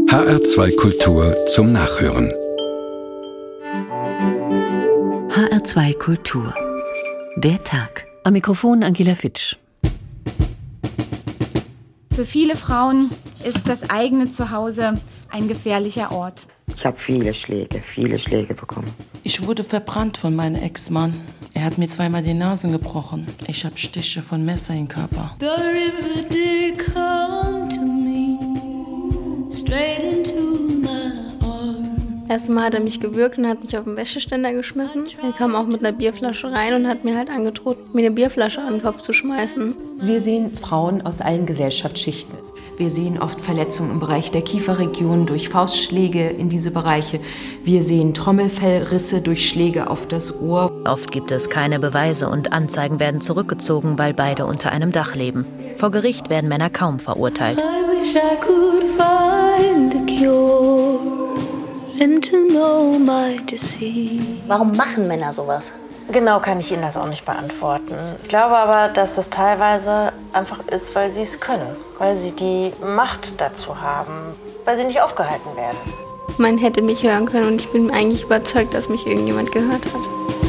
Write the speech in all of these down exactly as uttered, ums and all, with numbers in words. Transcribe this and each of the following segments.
H R zwei Kultur zum Nachhören. H R zwei Kultur. Der Tag. Am Mikrofon Angela Fitsch. Für viele Frauen ist das eigene Zuhause ein gefährlicher Ort. Ich habe viele Schläge, viele Schläge bekommen. Ich wurde verbrannt von meinem Ex-Mann. Er hat mir zweimal die Nase gebrochen. Ich habe Stiche von Messer im Körper. The river did come to me, straight into my arms. Erstmal hat er mich gewürgt und hat mich auf den Wäscheständer geschmissen. Er kam auch mit einer Bierflasche rein und hat mir halt angedroht, mir eine Bierflasche an den Kopf zu schmeißen. Wir sehen Frauen aus allen Gesellschaftsschichten. Wir sehen oft Verletzungen im Bereich der Kieferregion durch Faustschläge in diese Bereiche. Wir sehen Trommelfellrisse durch Schläge auf das Ohr. Oft gibt es keine Beweise und Anzeigen werden zurückgezogen, weil beide unter einem Dach leben. Vor Gericht werden Männer kaum verurteilt. I wish I could find a cure and to know my disease. Warum machen Männer sowas? Genau kann ich Ihnen das auch nicht beantworten. Ich glaube aber, dass es teilweise einfach ist, weil sie es können. Weil sie die Macht dazu haben. Weil sie nicht aufgehalten werden. Man hätte mich hören können und ich bin eigentlich überzeugt, dass mich irgendjemand gehört hat.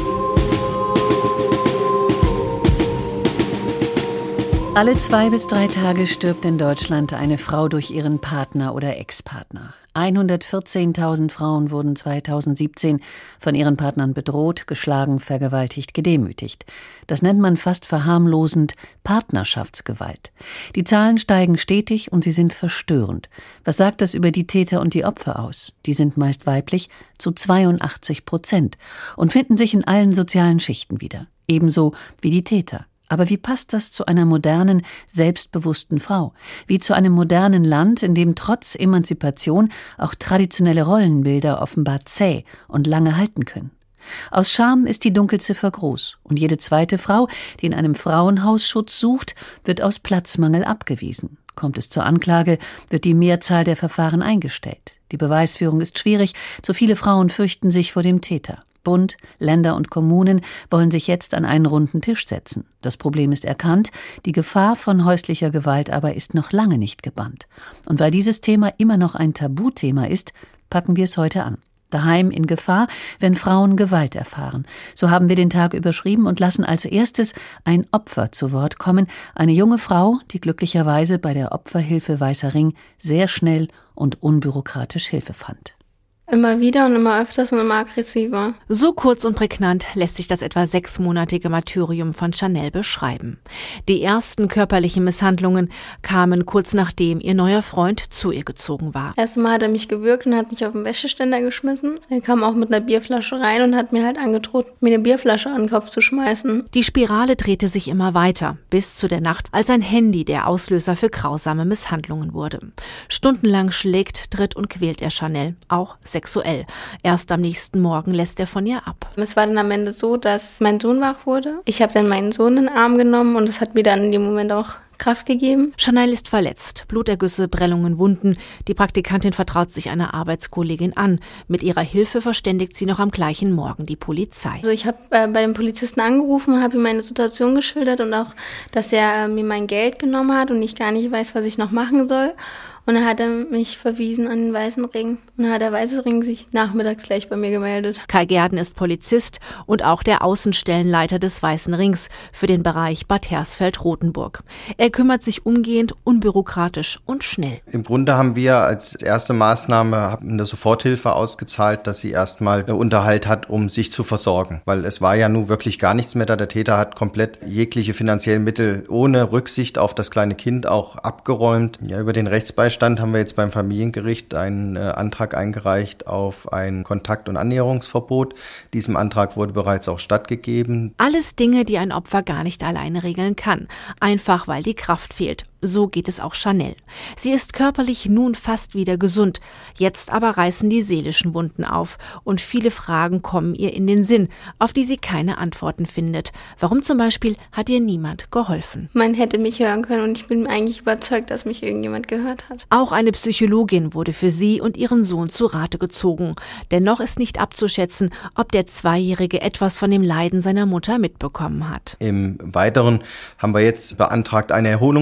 Alle zwei bis drei Tage stirbt in Deutschland eine Frau durch ihren Partner oder Ex-Partner. hundertvierzehntausend Frauen wurden zweitausendsiebzehn von ihren Partnern bedroht, geschlagen, vergewaltigt, gedemütigt. Das nennt man fast verharmlosend Partnerschaftsgewalt. Die Zahlen steigen stetig und sie sind verstörend. Was sagt das über die Täter und die Opfer aus? Die sind meist weiblich, zu zweiundachtzig Prozent, und finden sich in allen sozialen Schichten wieder. Ebenso wie die Täter. Aber wie passt das zu einer modernen, selbstbewussten Frau? Wie zu einem modernen Land, in dem trotz Emanzipation auch traditionelle Rollenbilder offenbar zäh und lange halten können? Aus Scham ist die Dunkelziffer groß und jede zweite Frau, die in einem Frauenhaus Schutz sucht, wird aus Platzmangel abgewiesen. Kommt es zur Anklage, wird die Mehrzahl der Verfahren eingestellt. Die Beweisführung ist schwierig, zu viele Frauen fürchten sich vor dem Täter. Bund, Länder und Kommunen wollen sich jetzt an einen runden Tisch setzen. Das Problem ist erkannt, die Gefahr von häuslicher Gewalt aber ist noch lange nicht gebannt. Und weil dieses Thema immer noch ein Tabuthema ist, packen wir es heute an. Daheim in Gefahr, wenn Frauen Gewalt erfahren. So haben wir den Tag überschrieben und lassen als erstes ein Opfer zu Wort kommen. Eine junge Frau, die glücklicherweise bei der Opferhilfe Weißer Ring sehr schnell und unbürokratisch Hilfe fand. Immer wieder und immer öfters und immer aggressiver. So kurz und prägnant lässt sich das etwa sechsmonatige Martyrium von Chanel beschreiben. Die ersten körperlichen Misshandlungen kamen kurz nachdem ihr neuer Freund zu ihr gezogen war. Erstmal hat er mich gewürgt und hat mich auf den Wäscheständer geschmissen. Er kam auch mit einer Bierflasche rein und hat mir halt angedroht, mir eine Bierflasche an den Kopf zu schmeißen. Die Spirale drehte sich immer weiter, bis zu der Nacht, als ein Handy der Auslöser für grausame Misshandlungen wurde. Stundenlang schlägt, tritt und quält er Chanel, auch sexuell. Sexuell. Erst am nächsten Morgen lässt er von ihr ab. Es war dann am Ende so, dass mein Sohn wach wurde. Ich habe dann meinen Sohn in den Arm genommen und das hat mir dann in dem Moment auch Kraft gegeben. Chanel ist verletzt. Blutergüsse, Prellungen, Wunden. Die Praktikantin vertraut sich einer Arbeitskollegin an. Mit ihrer Hilfe verständigt sie noch am gleichen Morgen die Polizei. Also ich habe äh, bei dem Polizisten angerufen, habe ihm meine Situation geschildert und auch, dass er äh, mir mein Geld genommen hat und ich gar nicht weiß, was ich noch machen soll. Und dann hat er mich verwiesen an den Weißen Ring. Und dann hat der Weiße Ring sich nachmittags gleich bei mir gemeldet. Kai Gerden ist Polizist und auch der Außenstellenleiter des Weißen Rings für den Bereich Bad Hersfeld-Rotenburg. Er kümmert sich umgehend, unbürokratisch und schnell. Im Grunde haben wir als erste Maßnahme eine Soforthilfe ausgezahlt, dass sie erstmal Unterhalt hat, um sich zu versorgen. Weil es war ja nun wirklich gar nichts mehr da. Der Täter hat komplett jegliche finanziellen Mittel ohne Rücksicht auf das kleine Kind auch abgeräumt. Ja, über den Rechtsbeistand haben wir jetzt beim Familiengericht einen äh, Antrag eingereicht auf ein Kontakt- und Annäherungsverbot. Diesem Antrag wurde bereits auch stattgegeben. Alles Dinge, die ein Opfer gar nicht alleine regeln kann. Einfach weil die Kraft fehlt. So geht es auch Chanel. Sie ist körperlich nun fast wieder gesund. Jetzt aber reißen die seelischen Wunden auf. Und viele Fragen kommen ihr in den Sinn, auf die sie keine Antworten findet. Warum zum Beispiel hat ihr niemand geholfen? Man hätte mich hören können und ich bin eigentlich überzeugt, dass mich irgendjemand gehört hat. Auch eine Psychologin wurde für sie und ihren Sohn zu Rate gezogen. Dennoch ist nicht abzuschätzen, ob der Zweijährige etwas von dem Leiden seiner Mutter mitbekommen hat. Im Weiteren haben wir jetzt beantragt eine Erholungshilfe.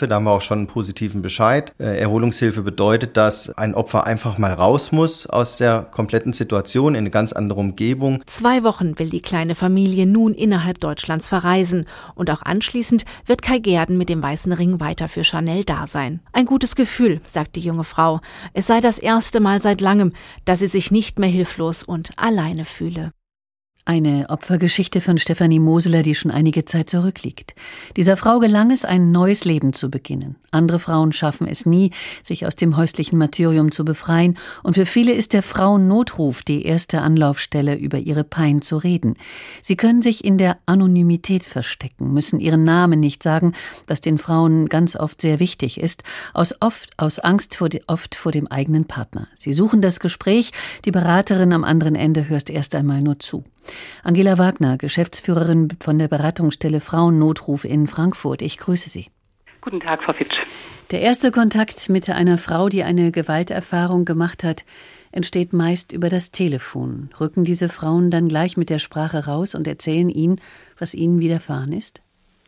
Da haben wir auch schon einen positiven Bescheid. Erholungshilfe bedeutet, dass ein Opfer einfach mal raus muss aus der kompletten Situation in eine ganz andere Umgebung. Zwei Wochen will die kleine Familie nun innerhalb Deutschlands verreisen. Und auch anschließend wird Kai Gerden mit dem Weißen Ring weiter für Chanel da sein. Ein gutes Gefühl, sagt die junge Frau. Es sei das erste Mal seit langem, dass sie sich nicht mehr hilflos und alleine fühle. Eine Opfergeschichte von Stefanie Moseler, die schon einige Zeit zurückliegt. Dieser Frau gelang es, ein neues Leben zu beginnen. Andere Frauen schaffen es nie, sich aus dem häuslichen Martyrium zu befreien. Und für viele ist der Frauennotruf die erste Anlaufstelle, über ihre Pein zu reden. Sie können sich in der Anonymität verstecken, müssen ihren Namen nicht sagen, was den Frauen ganz oft sehr wichtig ist, aus, oft, aus Angst vor, die, oft vor dem eigenen Partner. Sie suchen das Gespräch, die Beraterin am anderen Ende hört erst einmal nur zu. Angela Wagner, Geschäftsführerin von der Beratungsstelle Frauennotruf in Frankfurt. Ich grüße Sie. Guten Tag, Frau Fitsch. Der erste Kontakt mit einer Frau, die eine Gewalterfahrung gemacht hat, entsteht meist über das Telefon. Rücken diese Frauen dann gleich mit der Sprache raus und erzählen Ihnen, was ihnen widerfahren ist?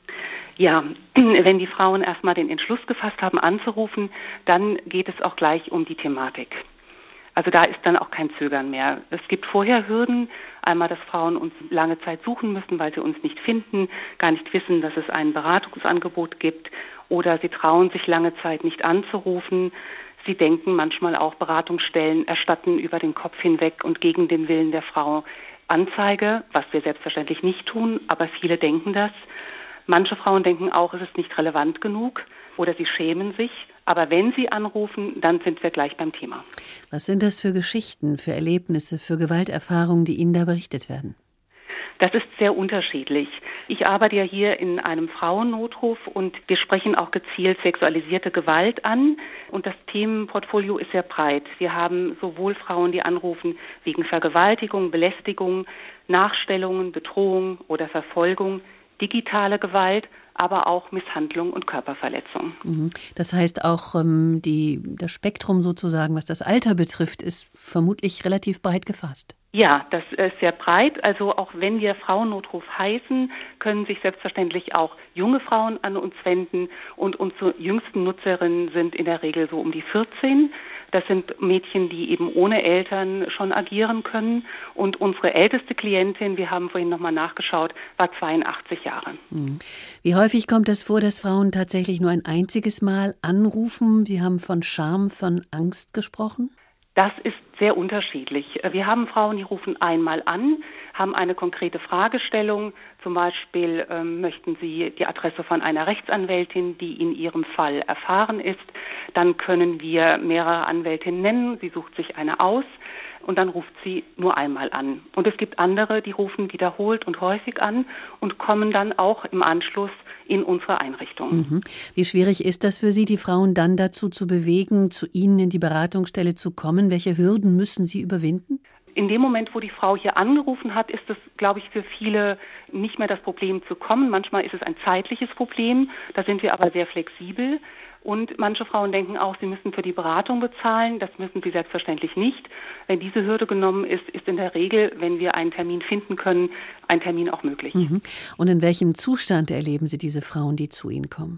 Ja, wenn die Frauen erstmal den Entschluss gefasst haben, anzurufen, dann geht es auch gleich um die Thematik. Also da ist dann auch kein Zögern mehr. Es gibt vorher Hürden. Einmal, dass Frauen uns lange Zeit suchen müssen, weil sie uns nicht finden, gar nicht wissen, dass es ein Beratungsangebot gibt. Oder sie trauen sich lange Zeit nicht anzurufen. Sie denken manchmal auch, Beratungsstellen erstatten über den Kopf hinweg und gegen den Willen der Frau Anzeige, was wir selbstverständlich nicht tun, aber viele denken das. Manche Frauen denken auch, es ist nicht relevant genug oder sie schämen sich. Aber wenn sie anrufen, dann sind wir gleich beim Thema. Was sind das für Geschichten, für Erlebnisse, für Gewalterfahrungen, die Ihnen da berichtet werden? Das ist sehr unterschiedlich. Ich arbeite ja hier in einem Frauennotruf und wir sprechen auch gezielt sexualisierte Gewalt an. Und das Themenportfolio ist sehr breit. Wir haben sowohl Frauen, die anrufen wegen Vergewaltigung, Belästigung, Nachstellungen, Bedrohung oder Verfolgung, digitale Gewalt, aber auch Misshandlung und Körperverletzung. Das heißt auch, ähm, die, das Spektrum sozusagen, was das Alter betrifft, ist vermutlich relativ breit gefasst. Ja, das ist sehr breit. Also auch wenn wir Frauennotruf heißen, können sich selbstverständlich auch junge Frauen an uns wenden. Und unsere jüngsten Nutzerinnen sind in der Regel so um die vierzehn. Das sind Mädchen, die eben ohne Eltern schon agieren können. Und unsere älteste Klientin, wir haben vorhin nochmal nachgeschaut, war zweiundachtzig Jahre. Wie häufig kommt es vor, dass Frauen tatsächlich nur ein einziges Mal anrufen? Sie haben von Scham, von Angst gesprochen? Das ist sehr unterschiedlich. Wir haben Frauen, die rufen einmal an, haben eine konkrete Fragestellung. Zum Beispiel ähm, möchten sie die Adresse von einer Rechtsanwältin, die in ihrem Fall erfahren ist. Dann können wir mehrere Anwältinnen nennen. Sie sucht sich eine aus und dann ruft sie nur einmal an. Und es gibt andere, die rufen wiederholt und häufig an und kommen dann auch im Anschluss in unsere Einrichtung. Mhm. Wie schwierig ist das für Sie, die Frauen dann dazu zu bewegen, zu Ihnen in die Beratungsstelle zu kommen? Welche Hürden müssen Sie überwinden? In dem Moment, wo die Frau hier angerufen hat, ist es, glaube ich, für viele nicht mehr das Problem zu kommen. Manchmal ist es ein zeitliches Problem, da sind wir aber sehr flexibel. Und manche Frauen denken auch, sie müssen für die Beratung bezahlen. Das müssen sie selbstverständlich nicht. Wenn diese Hürde genommen ist, ist in der Regel, wenn wir einen Termin finden können, ein Termin auch möglich. Mhm. Und in welchem Zustand erleben Sie diese Frauen, die zu Ihnen kommen?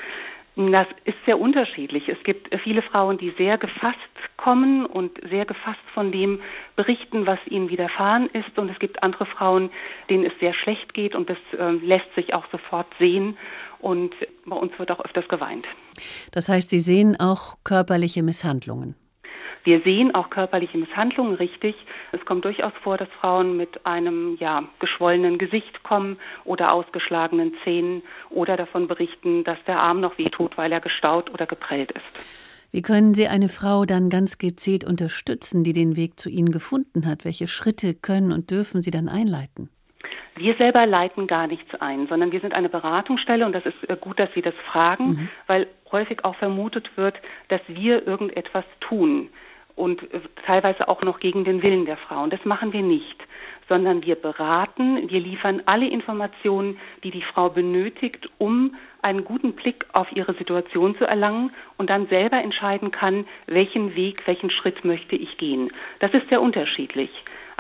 Das ist sehr unterschiedlich. Es gibt viele Frauen, die sehr gefasst kommen und sehr gefasst von dem berichten, was ihnen widerfahren ist. Und es gibt andere Frauen, denen es sehr schlecht geht und das äh, lässt sich auch sofort sehen. Und bei uns wird auch öfters geweint. Das heißt, Sie sehen auch körperliche Misshandlungen? Wir sehen auch körperliche Misshandlungen, richtig. Es kommt durchaus vor, dass Frauen mit einem ja, geschwollenen Gesicht kommen oder ausgeschlagenen Zähnen oder davon berichten, dass der Arm noch wehtut, weil er gestaut oder geprellt ist. Wie können Sie eine Frau dann ganz gezielt unterstützen, die den Weg zu Ihnen gefunden hat? Welche Schritte können und dürfen Sie dann einleiten? Wir selber leiten gar nichts ein, sondern wir sind eine Beratungsstelle und das ist gut, dass Sie das fragen, mhm. weil häufig auch vermutet wird, dass wir irgendetwas tun und teilweise auch noch gegen den Willen der Frau. Und das machen wir nicht, sondern wir beraten, wir liefern alle Informationen, die die Frau benötigt, um einen guten Blick auf ihre Situation zu erlangen und dann selber entscheiden kann, welchen Weg, welchen Schritt möchte ich gehen. Das ist sehr unterschiedlich.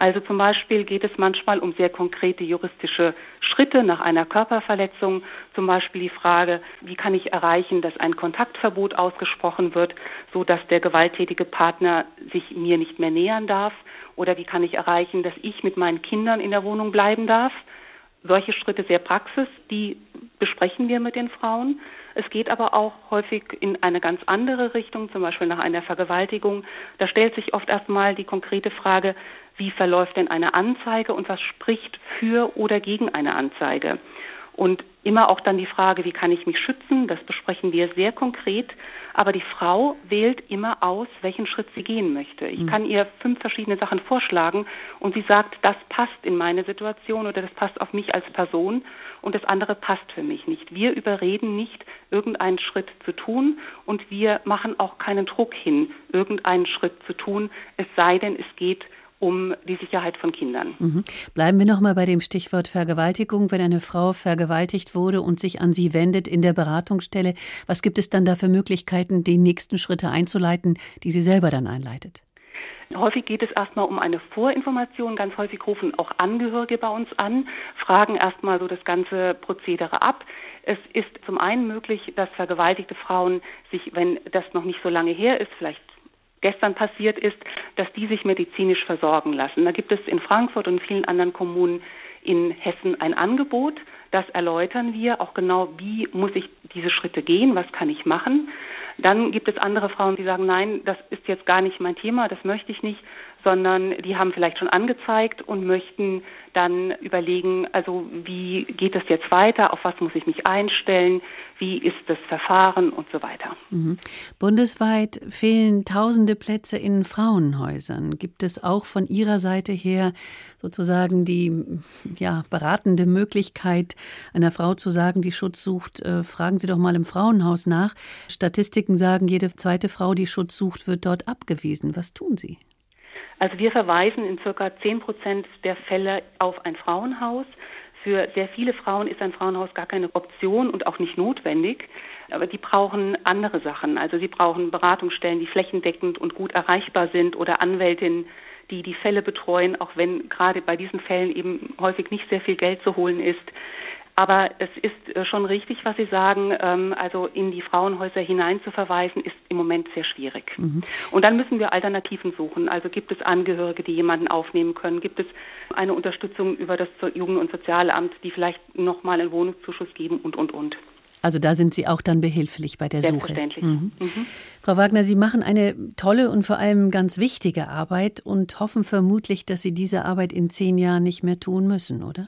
Also zum Beispiel geht es manchmal um sehr konkrete juristische Schritte nach einer Körperverletzung. Zum Beispiel die Frage, wie kann ich erreichen, dass ein Kontaktverbot ausgesprochen wird, so dass der gewalttätige Partner sich mir nicht mehr nähern darf? Oder wie kann ich erreichen, dass ich mit meinen Kindern in der Wohnung bleiben darf? Solche Schritte, sehr Praxis, die besprechen wir mit den Frauen. Es geht aber auch häufig in eine ganz andere Richtung, zum Beispiel nach einer Vergewaltigung. Da stellt sich oft erstmal die konkrete Frage, wie verläuft denn eine Anzeige und was spricht für oder gegen eine Anzeige? Und immer auch dann die Frage, wie kann ich mich schützen? Das besprechen wir sehr konkret. Aber die Frau wählt immer aus, welchen Schritt sie gehen möchte. Ich kann ihr fünf verschiedene Sachen vorschlagen und sie sagt, das passt in meine Situation oder das passt auf mich als Person und das andere passt für mich nicht. Wir überreden nicht, irgendeinen Schritt zu tun und wir machen auch keinen Druck hin, irgendeinen Schritt zu tun, es sei denn, es geht um die Sicherheit von Kindern. Mhm. Bleiben wir noch mal bei dem Stichwort Vergewaltigung. Wenn eine Frau vergewaltigt wurde und sich an Sie wendet in der Beratungsstelle, was gibt es dann da für Möglichkeiten, die nächsten Schritte einzuleiten, die sie selber dann einleitet? Häufig geht es erstmal um eine Vorinformation. Ganz häufig rufen auch Angehörige bei uns an, fragen erstmal so das ganze Prozedere ab. Es ist zum einen möglich, dass vergewaltigte Frauen sich, wenn das noch nicht so lange her ist, vielleicht gestern passiert ist, dass die sich medizinisch versorgen lassen. Da gibt es in Frankfurt und in vielen anderen Kommunen in Hessen ein Angebot. Das erläutern wir auch genau, wie muss ich diese Schritte gehen, was kann ich machen. Dann gibt es andere Frauen, die sagen, nein, das ist jetzt gar nicht mein Thema, das möchte ich nicht, sondern die haben vielleicht schon angezeigt und möchten dann überlegen, also wie geht es jetzt weiter, auf was muss ich mich einstellen, wie ist das Verfahren und so weiter. Mhm. Bundesweit fehlen tausende Plätze in Frauenhäusern. Gibt es auch von Ihrer Seite her sozusagen die ja, beratende Möglichkeit, einer Frau zu sagen, die Schutz sucht, äh, fragen Sie doch mal im Frauenhaus nach. Statistiken sagen, jede zweite Frau, die Schutz sucht, wird dort abgewiesen. Was tun Sie? Also wir verweisen in circa zehn Prozent der Fälle auf ein Frauenhaus. Für sehr viele Frauen ist ein Frauenhaus gar keine Option und auch nicht notwendig. Aber die brauchen andere Sachen. Also sie brauchen Beratungsstellen, die flächendeckend und gut erreichbar sind oder Anwältinnen, die die Fälle betreuen, auch wenn gerade bei diesen Fällen eben häufig nicht sehr viel Geld zu holen ist. Aber es ist schon richtig, was Sie sagen, also in die Frauenhäuser hinein zu verweisen, ist im Moment sehr schwierig. Mhm. Und dann müssen wir Alternativen suchen. Also gibt es Angehörige, die jemanden aufnehmen können? Gibt es eine Unterstützung über das Jugend- und Sozialamt, die vielleicht nochmal einen Wohnungszuschuss geben und, und, und. Also da sind Sie auch dann behilflich bei der Suche. Selbstverständlich. Mhm. Mhm. Frau Wagner, Sie machen eine tolle und vor allem ganz wichtige Arbeit und hoffen vermutlich, dass Sie diese Arbeit in zehn Jahren nicht mehr tun müssen, oder?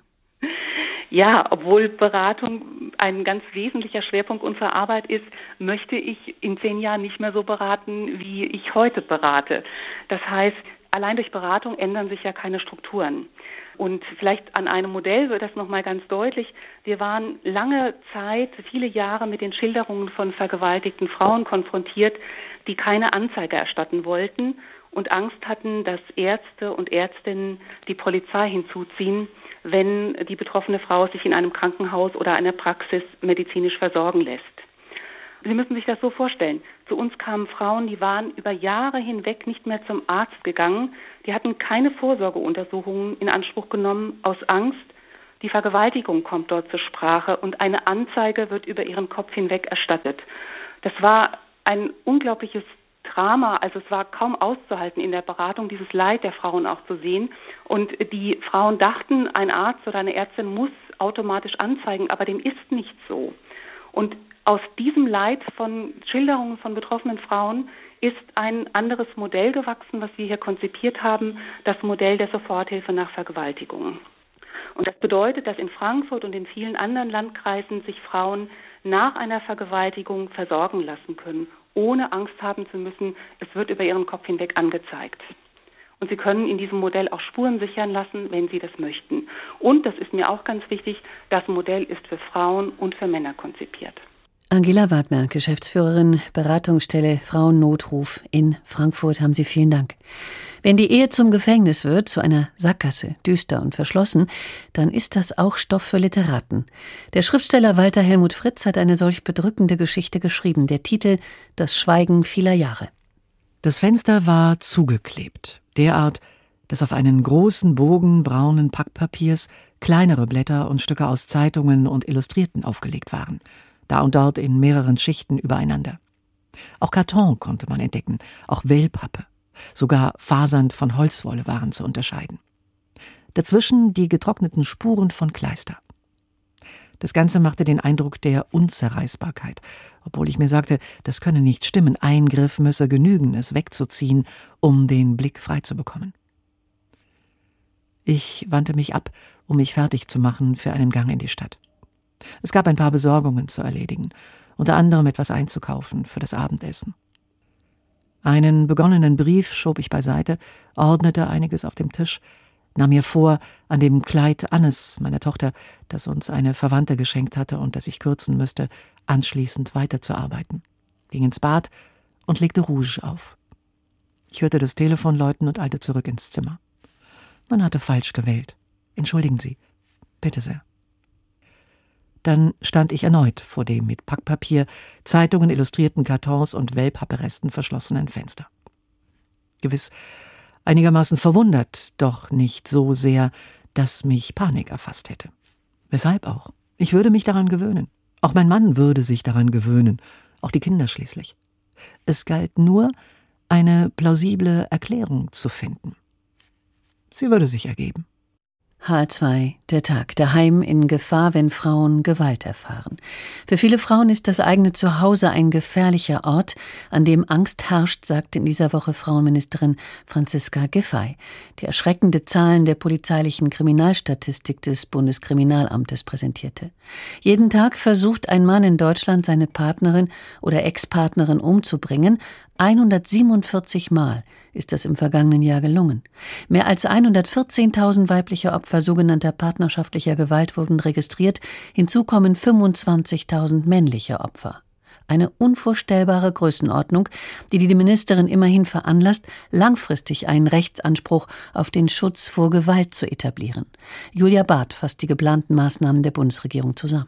Ja, obwohl Beratung ein ganz wesentlicher Schwerpunkt unserer Arbeit ist, möchte ich in zehn Jahren nicht mehr so beraten, wie ich heute berate. Das heißt, allein durch Beratung ändern sich ja keine Strukturen. Und vielleicht an einem Modell wird das nochmal ganz deutlich. Wir waren lange Zeit, viele Jahre mit den Schilderungen von vergewaltigten Frauen konfrontiert, die keine Anzeige erstatten wollten und Angst hatten, dass Ärzte und Ärztinnen die Polizei hinzuziehen, wenn die betroffene Frau sich in einem Krankenhaus oder einer Praxis medizinisch versorgen lässt. Sie müssen sich das so vorstellen. Zu uns kamen Frauen, die waren über Jahre hinweg nicht mehr zum Arzt gegangen. Die hatten keine Vorsorgeuntersuchungen in Anspruch genommen aus Angst. Die Vergewaltigung kommt dort zur Sprache und eine Anzeige wird über ihren Kopf hinweg erstattet. Das war ein unglaubliches Drama, also es war kaum auszuhalten in der Beratung, dieses Leid der Frauen auch zu sehen. Und die Frauen dachten, ein Arzt oder eine Ärztin muss automatisch anzeigen, aber dem ist nicht so. Und aus diesem Leid von Schilderungen von betroffenen Frauen ist ein anderes Modell gewachsen, was wir hier konzipiert haben, das Modell der Soforthilfe nach Vergewaltigungen. Und das bedeutet, dass in Frankfurt und in vielen anderen Landkreisen sich Frauen nach einer Vergewaltigung versorgen lassen können, ohne Angst haben zu müssen, es wird über ihren Kopf hinweg angezeigt. Und sie können in diesem Modell auch Spuren sichern lassen, wenn sie das möchten. Und, das ist mir auch ganz wichtig, das Modell ist für Frauen und für Männer konzipiert. Angela Wagner, Geschäftsführerin, Beratungsstelle Frauennotruf in Frankfurt, haben Sie vielen Dank. Wenn die Ehe zum Gefängnis wird, zu einer Sackgasse, düster und verschlossen, dann ist das auch Stoff für Literaten. Der Schriftsteller Walter Helmut Fritz hat eine solch bedrückende Geschichte geschrieben. Der Titel »Das Schweigen vieler Jahre«. Das Fenster war zugeklebt, derart, dass auf einen großen Bogen braunen Packpapiers kleinere Blätter und Stücke aus Zeitungen und Illustrierten aufgelegt waren, da und dort in mehreren Schichten übereinander. Auch Karton konnte man entdecken, auch Wellpappe. Sogar Fasern von Holzwolle waren zu unterscheiden. Dazwischen die getrockneten Spuren von Kleister. Das Ganze machte den Eindruck der Unzerreißbarkeit, obwohl ich mir sagte, das könne nicht stimmen, ein Griff müsse genügen, es wegzuziehen, um den Blick frei zu bekommen. Ich wandte mich ab, um mich fertig zu machen für einen Gang in die Stadt. Es gab ein paar Besorgungen zu erledigen, unter anderem etwas einzukaufen für das Abendessen. Einen begonnenen Brief schob ich beiseite, ordnete einiges auf dem Tisch, nahm mir vor, an dem Kleid Annes, meiner Tochter, das uns eine Verwandte geschenkt hatte und das ich kürzen müsste, anschließend weiterzuarbeiten, ging ins Bad und legte Rouge auf. Ich hörte das Telefon läuten und eilte zurück ins Zimmer. Man hatte falsch gewählt. Entschuldigen Sie. Bitte sehr. Dann stand ich erneut vor dem mit Packpapier, Zeitungen, illustrierten Kartons und Wellpapperesten verschlossenen Fenster. Gewiss einigermaßen verwundert, doch nicht so sehr, dass mich Panik erfasst hätte. Weshalb auch? Ich würde mich daran gewöhnen. Auch mein Mann würde sich daran gewöhnen, auch die Kinder schließlich. Es galt nur, eine plausible Erklärung zu finden. Sie würde sich ergeben. H R zwei, der Tag. Daheim in Gefahr, wenn Frauen Gewalt erfahren. Für viele Frauen ist das eigene Zuhause ein gefährlicher Ort, an dem Angst herrscht, sagte in dieser Woche Frauenministerin Franziska Giffey, die erschreckende Zahlen der polizeilichen Kriminalstatistik des Bundeskriminalamtes präsentierte. Jeden Tag versucht ein Mann in Deutschland, seine Partnerin oder Ex-Partnerin umzubringen. hundertsiebenundvierzig Mal ist das im vergangenen Jahr gelungen. Mehr als hundertvierzehntausend weibliche Opfer sogenannter partnerschaftlicher Gewalt wurden registriert, hinzu kommen fünfundzwanzigtausend männliche Opfer. Eine unvorstellbare Größenordnung, die die Ministerin immerhin veranlasst, langfristig einen Rechtsanspruch auf den Schutz vor Gewalt zu etablieren. Julia Barth fasst die geplanten Maßnahmen der Bundesregierung zusammen.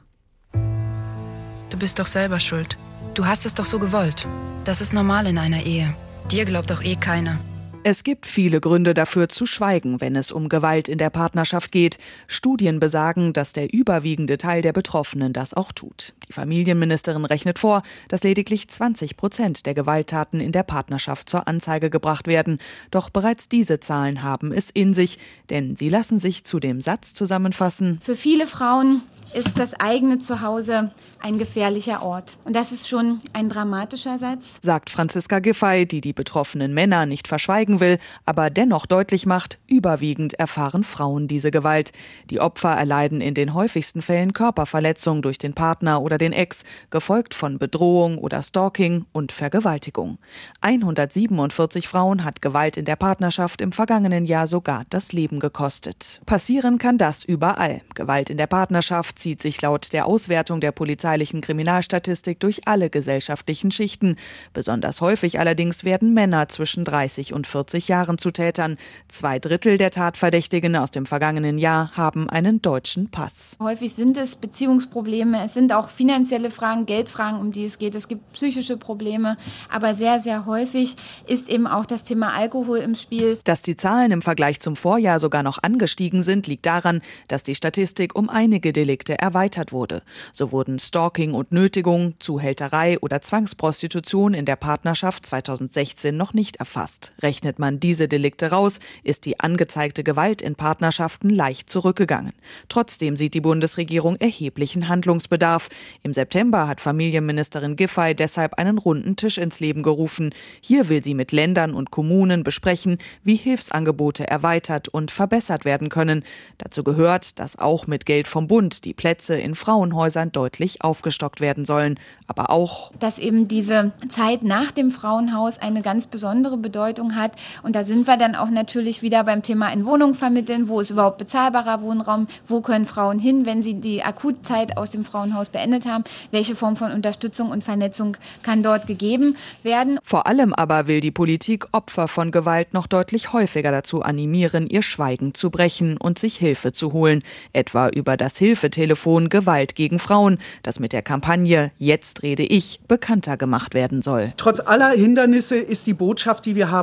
Du bist doch selber schuld. Du hast es doch so gewollt. Das ist normal in einer Ehe. Dir glaubt doch eh keiner. Es gibt viele Gründe dafür zu schweigen, wenn es um Gewalt in der Partnerschaft geht. Studien besagen, dass der überwiegende Teil der Betroffenen das auch tut. Die Familienministerin rechnet vor, dass lediglich zwanzig Prozent der Gewalttaten in der Partnerschaft zur Anzeige gebracht werden. Doch bereits diese Zahlen haben es in sich, denn sie lassen sich zu dem Satz zusammenfassen: Für viele Frauen ist das eigene Zuhause ein gefährlicher Ort. Und das ist schon ein dramatischer Satz, sagt Franziska Giffey, die die betroffenen Männer nicht verschweigen will, aber dennoch deutlich macht, überwiegend erfahren Frauen diese Gewalt. Die Opfer erleiden in den häufigsten Fällen Körperverletzung durch den Partner oder den Ex, gefolgt von Bedrohung oder Stalking und Vergewaltigung. hundertsiebenundvierzig Frauen hat Gewalt in der Partnerschaft im vergangenen Jahr sogar das Leben gekostet. Passieren kann das überall. Gewalt in der Partnerschaft zieht sich laut der Auswertung der polizeilichen Kriminalstatistik durch alle gesellschaftlichen Schichten. Besonders häufig allerdings werden Männer zwischen dreißig und vierzig Jahren zu Tätern. Zwei Drittel der Tatverdächtigen aus dem vergangenen Jahr haben einen deutschen Pass. Häufig sind es Beziehungsprobleme, es sind auch finanzielle Fragen, Geldfragen, um die es geht. Es gibt psychische Probleme, aber sehr, sehr häufig ist eben auch das Thema Alkohol im Spiel. Dass die Zahlen im Vergleich zum Vorjahr sogar noch angestiegen sind, liegt daran, dass die Statistik um einige Delikte erweitert wurde. So wurden Stalking und Nötigung, Zuhälterei oder Zwangsprostitution in der Partnerschaft zweitausendsechzehn noch nicht erfasst. Rechnet man diese Delikte raus, ist die angezeigte Gewalt in Partnerschaften leicht zurückgegangen. Trotzdem sieht die Bundesregierung erheblichen Handlungsbedarf. Im September hat Familienministerin Giffey deshalb einen runden Tisch ins Leben gerufen. Hier will sie mit Ländern und Kommunen besprechen, wie Hilfsangebote erweitert und verbessert werden können. Dazu gehört, dass auch mit Geld vom Bund die Plätze in Frauenhäusern deutlich aufgestockt werden sollen. Aber auch, dass eben diese Zeit nach dem Frauenhaus eine ganz besondere Bedeutung hat. Und da sind wir dann auch natürlich wieder beim Thema in Wohnung vermitteln. Wo ist überhaupt bezahlbarer Wohnraum? Wo können Frauen hin, wenn sie die Akutzeit aus dem Frauenhaus beendet haben? Welche Form von Unterstützung und Vernetzung kann dort gegeben werden? Vor allem aber will die Politik Opfer von Gewalt noch deutlich häufiger dazu animieren, ihr Schweigen zu brechen und sich Hilfe zu holen. Etwa über das Hilfetelefon Gewalt gegen Frauen, das mit der Kampagne Jetzt rede ich bekannter gemacht werden soll. Trotz aller Hindernisse ist die Botschaft, die wir haben, aber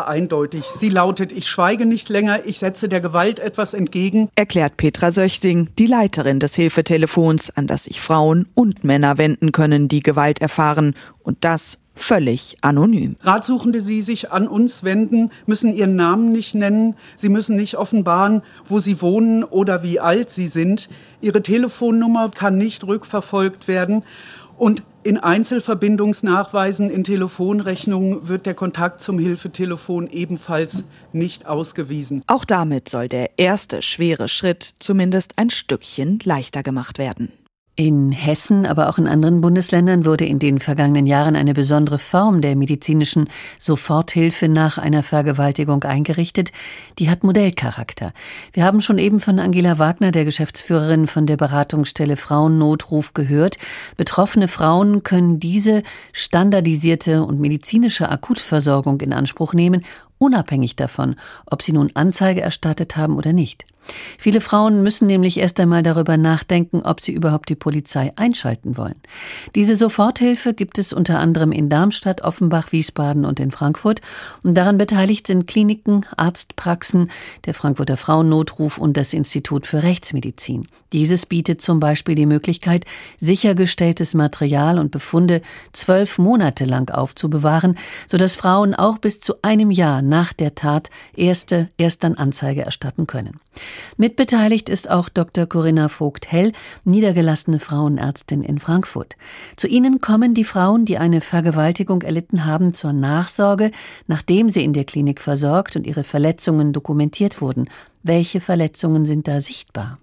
eindeutig. Sie lautet: Ich schweige nicht länger, ich setze der Gewalt etwas entgegen. Erklärt Petra Söchting, die Leiterin des Hilfetelefons, an das sich Frauen und Männer wenden können, die Gewalt erfahren. Und das völlig anonym. Ratsuchende, die sich an uns wenden, müssen ihren Namen nicht nennen. Sie müssen nicht offenbaren, wo sie wohnen oder wie alt sie sind. Ihre Telefonnummer kann nicht rückverfolgt werden. Und in Einzelverbindungsnachweisen, in Telefonrechnungen wird der Kontakt zum Hilfetelefon ebenfalls nicht ausgewiesen. Auch damit soll der erste schwere Schritt zumindest ein Stückchen leichter gemacht werden. In Hessen, aber auch in anderen Bundesländern wurde in den vergangenen Jahren eine besondere Form der medizinischen Soforthilfe nach einer Vergewaltigung eingerichtet. Die hat Modellcharakter. Wir haben schon eben von Angela Wagner, der Geschäftsführerin von der Beratungsstelle Frauennotruf, gehört. Betroffene Frauen können diese standardisierte und medizinische Akutversorgung in Anspruch nehmen, unabhängig davon, ob sie nun Anzeige erstattet haben oder nicht. Viele Frauen müssen nämlich erst einmal darüber nachdenken, ob sie überhaupt die Polizei einschalten wollen. Diese Soforthilfe gibt es unter anderem in Darmstadt, Offenbach, Wiesbaden und in Frankfurt. Und daran beteiligt sind Kliniken, Arztpraxen, der Frankfurter Frauennotruf und das Institut für Rechtsmedizin. Dieses bietet zum Beispiel die Möglichkeit, sichergestelltes Material und Befunde zwölf Monate lang aufzubewahren, sodass Frauen auch bis zu einem Jahr nach der Tat erste, erst dann Anzeige erstatten können. Mitbeteiligt ist auch Doktor Corinna Vogt-Hell, niedergelassene Frauenärztin in Frankfurt. Zu ihnen kommen die Frauen, die eine Vergewaltigung erlitten haben, zur Nachsorge, nachdem sie in der Klinik versorgt und ihre Verletzungen dokumentiert wurden. Welche Verletzungen sind da sichtbar?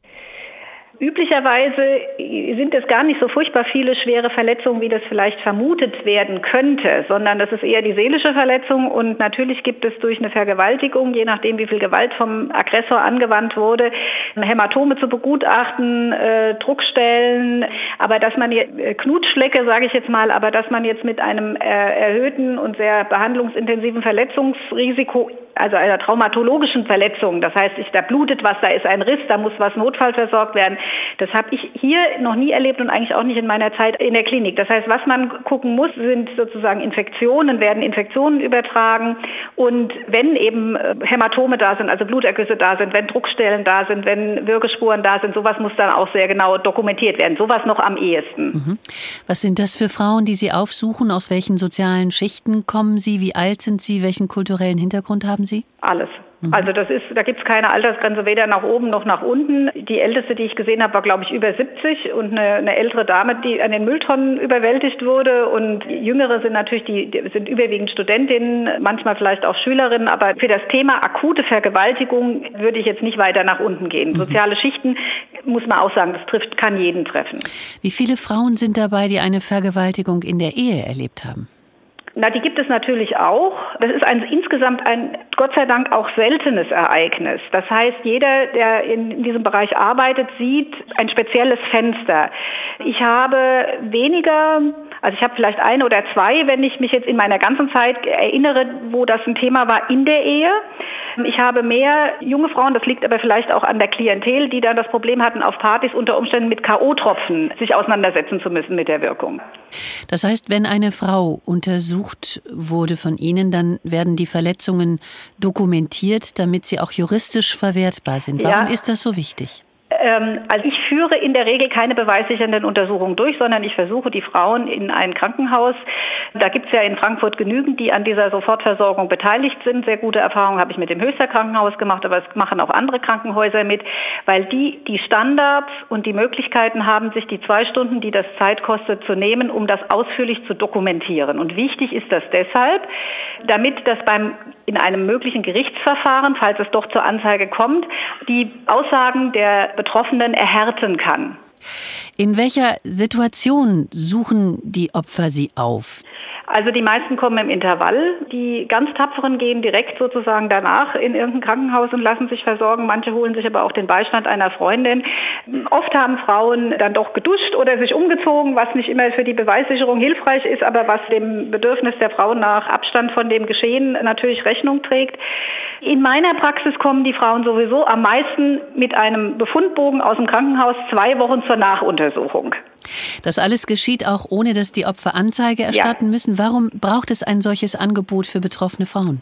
Üblicherweise sind es gar nicht so furchtbar viele schwere Verletzungen, wie das vielleicht vermutet werden könnte, sondern das ist eher die seelische Verletzung. Und natürlich gibt es durch eine Vergewaltigung, je nachdem wie viel Gewalt vom Aggressor angewandt wurde, Hämatome zu begutachten, äh, Druckstellen. Aber dass man jetzt, äh, Knutschlecke, sage ich jetzt mal, aber dass man jetzt mit einem äh, erhöhten und sehr behandlungsintensiven Verletzungsrisiko, also einer traumatologischen Verletzung, das heißt, da blutet was, da ist ein Riss, da muss was notfallversorgt werden. Das habe ich hier noch nie erlebt und eigentlich auch nicht in meiner Zeit in der Klinik. Das heißt, was man gucken muss, sind sozusagen Infektionen, werden Infektionen übertragen. Und wenn eben Hämatome da sind, also Blutergüsse da sind, wenn Druckstellen da sind, wenn Würgespuren da sind, sowas muss dann auch sehr genau dokumentiert werden. Sowas noch am ehesten. Mhm. Was sind das für Frauen, die Sie aufsuchen? Aus welchen sozialen Schichten kommen Sie? Wie alt sind Sie? Welchen kulturellen Hintergrund haben Sie? Alles. Also das ist, da gibt es keine Altersgrenze, weder nach oben noch nach unten. Die älteste, die ich gesehen habe, war, glaube ich, über siebzig und eine, eine ältere Dame, die an den Mülltonnen überwältigt wurde. Und jüngere sind natürlich, die, die sind überwiegend Studentinnen, manchmal vielleicht auch Schülerinnen. Aber für das Thema akute Vergewaltigung würde ich jetzt nicht weiter nach unten gehen. Mhm. Soziale Schichten, muss man auch sagen, das trifft, kann jeden treffen. Wie viele Frauen sind dabei, die eine Vergewaltigung in der Ehe erlebt haben? Na, die gibt es natürlich auch. Das ist ein, insgesamt ein, Gott sei Dank, auch seltenes Ereignis. Das heißt, jeder, der in, in diesem Bereich arbeitet, sieht ein spezielles Fenster. Ich habe weniger, also ich habe vielleicht eine oder zwei, wenn ich mich jetzt in meiner ganzen Zeit erinnere, wo das ein Thema war in der Ehe. Ich habe mehr junge Frauen, das liegt aber vielleicht auch an der Klientel, die dann das Problem hatten, auf Partys unter Umständen mit K O-Tropfen sich auseinandersetzen zu müssen mit der Wirkung. Das heißt, wenn eine Frau untersucht wurde von Ihnen, dann werden die Verletzungen dokumentiert, damit sie auch juristisch verwertbar sind. Warum ja. ist das so wichtig? Also ich führe in der Regel keine beweissichernden Untersuchungen durch, sondern ich versuche die Frauen in ein Krankenhaus. Da gibt es ja in Frankfurt genügend, die an dieser Sofortversorgung beteiligt sind. Sehr gute Erfahrungen habe ich mit dem Höchster Krankenhaus gemacht, aber es machen auch andere Krankenhäuser mit, weil die die Standards und die Möglichkeiten haben, sich die zwei Stunden, die das Zeit kostet, zu nehmen, um das ausführlich zu dokumentieren. Und wichtig ist das deshalb, damit das beim in einem möglichen Gerichtsverfahren, falls es doch zur Anzeige kommt, die Aussagen der Betroffenen erhärten kann. In welcher Situation suchen die Opfer sie auf? Also die meisten kommen im Intervall. Die ganz Tapferen gehen direkt sozusagen danach in irgendein Krankenhaus und lassen sich versorgen. Manche holen sich aber auch den Beistand einer Freundin. Oft haben Frauen dann doch geduscht oder sich umgezogen, was nicht immer für die Beweissicherung hilfreich ist, aber was dem Bedürfnis der Frauen nach Abstand von dem Geschehen natürlich Rechnung trägt. In meiner Praxis kommen die Frauen sowieso am meisten mit einem Befundbogen aus dem Krankenhaus zwei Wochen zur Nachuntersuchung. Das alles geschieht auch, ohne dass die Opfer Anzeige erstatten ja. müssen. Warum braucht es ein solches Angebot für betroffene Frauen?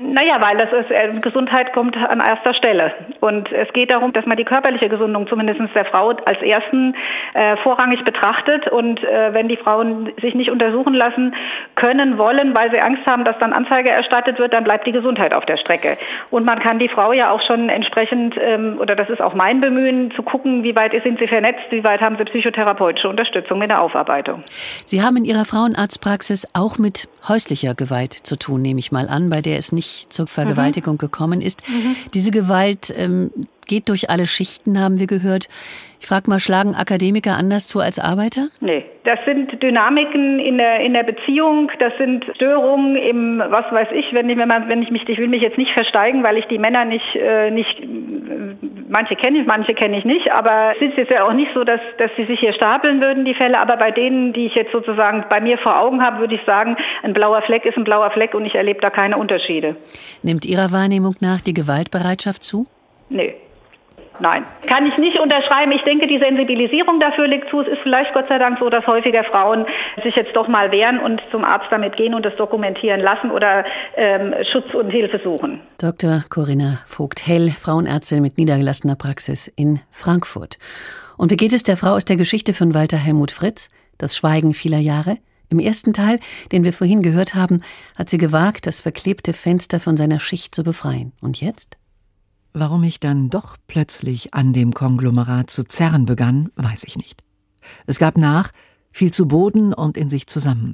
Naja, weil das ist, äh, Gesundheit kommt an erster Stelle. Und es geht darum, dass man die körperliche Gesundung zumindest der Frau als ersten äh, vorrangig betrachtet. Und äh, wenn die Frauen sich nicht untersuchen lassen können, wollen, weil sie Angst haben, dass dann Anzeige erstattet wird, dann bleibt die Gesundheit auf der Strecke. Und man kann die Frau ja auch schon entsprechend, ähm, oder das ist auch mein Bemühen, zu gucken, wie weit sind sie vernetzt, wie weit haben sie psychotherapeutische Unterstützung in der Aufarbeitung. Sie haben in Ihrer Frauenarztpraxis auch mit häuslicher Gewalt zu tun, nehme ich mal an, bei der es nicht zur Vergewaltigung mhm. gekommen ist. Mhm. Diese Gewalt ähm, geht durch alle Schichten, haben wir gehört. Ich frage mal, schlagen Akademiker anders zu als Arbeiter? Nee, das sind Dynamiken in der in der Beziehung, das sind Störungen im, was weiß ich, wenn ich, wenn man, wenn ich mich, ich will mich jetzt nicht versteigen, weil ich die Männer nicht, äh, nicht, manche kenne ich, manche kenne ich nicht, aber es ist jetzt ja auch nicht so, dass, dass sie sich hier stapeln würden, die Fälle, aber bei denen, die ich jetzt sozusagen bei mir vor Augen habe, würde ich sagen, ein blauer Fleck ist ein blauer Fleck und ich erlebe da keine Unterschiede. Nimmt Ihrer Wahrnehmung nach die Gewaltbereitschaft zu? Nee. Nein, kann ich nicht unterschreiben. Ich denke, die Sensibilisierung dafür liegt zu. Es ist vielleicht Gott sei Dank so, dass häufiger Frauen sich jetzt doch mal wehren und zum Arzt damit gehen und das dokumentieren lassen oder ähm, Schutz und Hilfe suchen. Doktor Corinna Vogt-Hell, Frauenärztin mit niedergelassener Praxis in Frankfurt. Und wie geht es der Frau aus der Geschichte von Walter Helmut Fritz? Das Schweigen vieler Jahre? Im ersten Teil, den wir vorhin gehört haben, hat sie gewagt, das verklebte Fenster von seiner Schicht zu befreien. Und jetzt? Warum ich dann doch plötzlich an dem Konglomerat zu zerren begann, weiß ich nicht. Es gab nach, fiel zu Boden und in sich zusammen.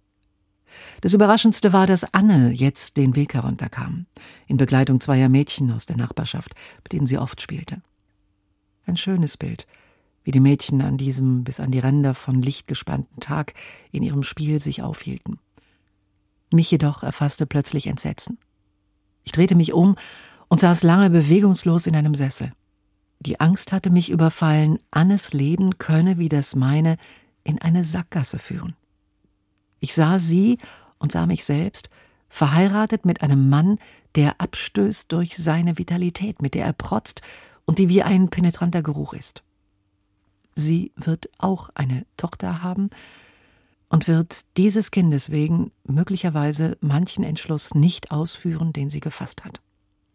Das Überraschendste war, dass Anne jetzt den Weg herunterkam, in Begleitung zweier Mädchen aus der Nachbarschaft, mit denen sie oft spielte. Ein schönes Bild, wie die Mädchen an diesem bis an die Ränder von Licht gespannten Tag in ihrem Spiel sich aufhielten. Mich jedoch erfasste plötzlich Entsetzen. Ich drehte mich um und saß lange bewegungslos in einem Sessel. Die Angst hatte mich überfallen, Annes Leben könne wie das meine in eine Sackgasse führen. Ich sah sie und sah mich selbst, verheiratet mit einem Mann, der abstößt durch seine Vitalität, mit der er protzt und die wie ein penetranter Geruch ist. Sie wird auch eine Tochter haben und wird dieses Kindes wegen möglicherweise manchen Entschluss nicht ausführen, den sie gefasst hat.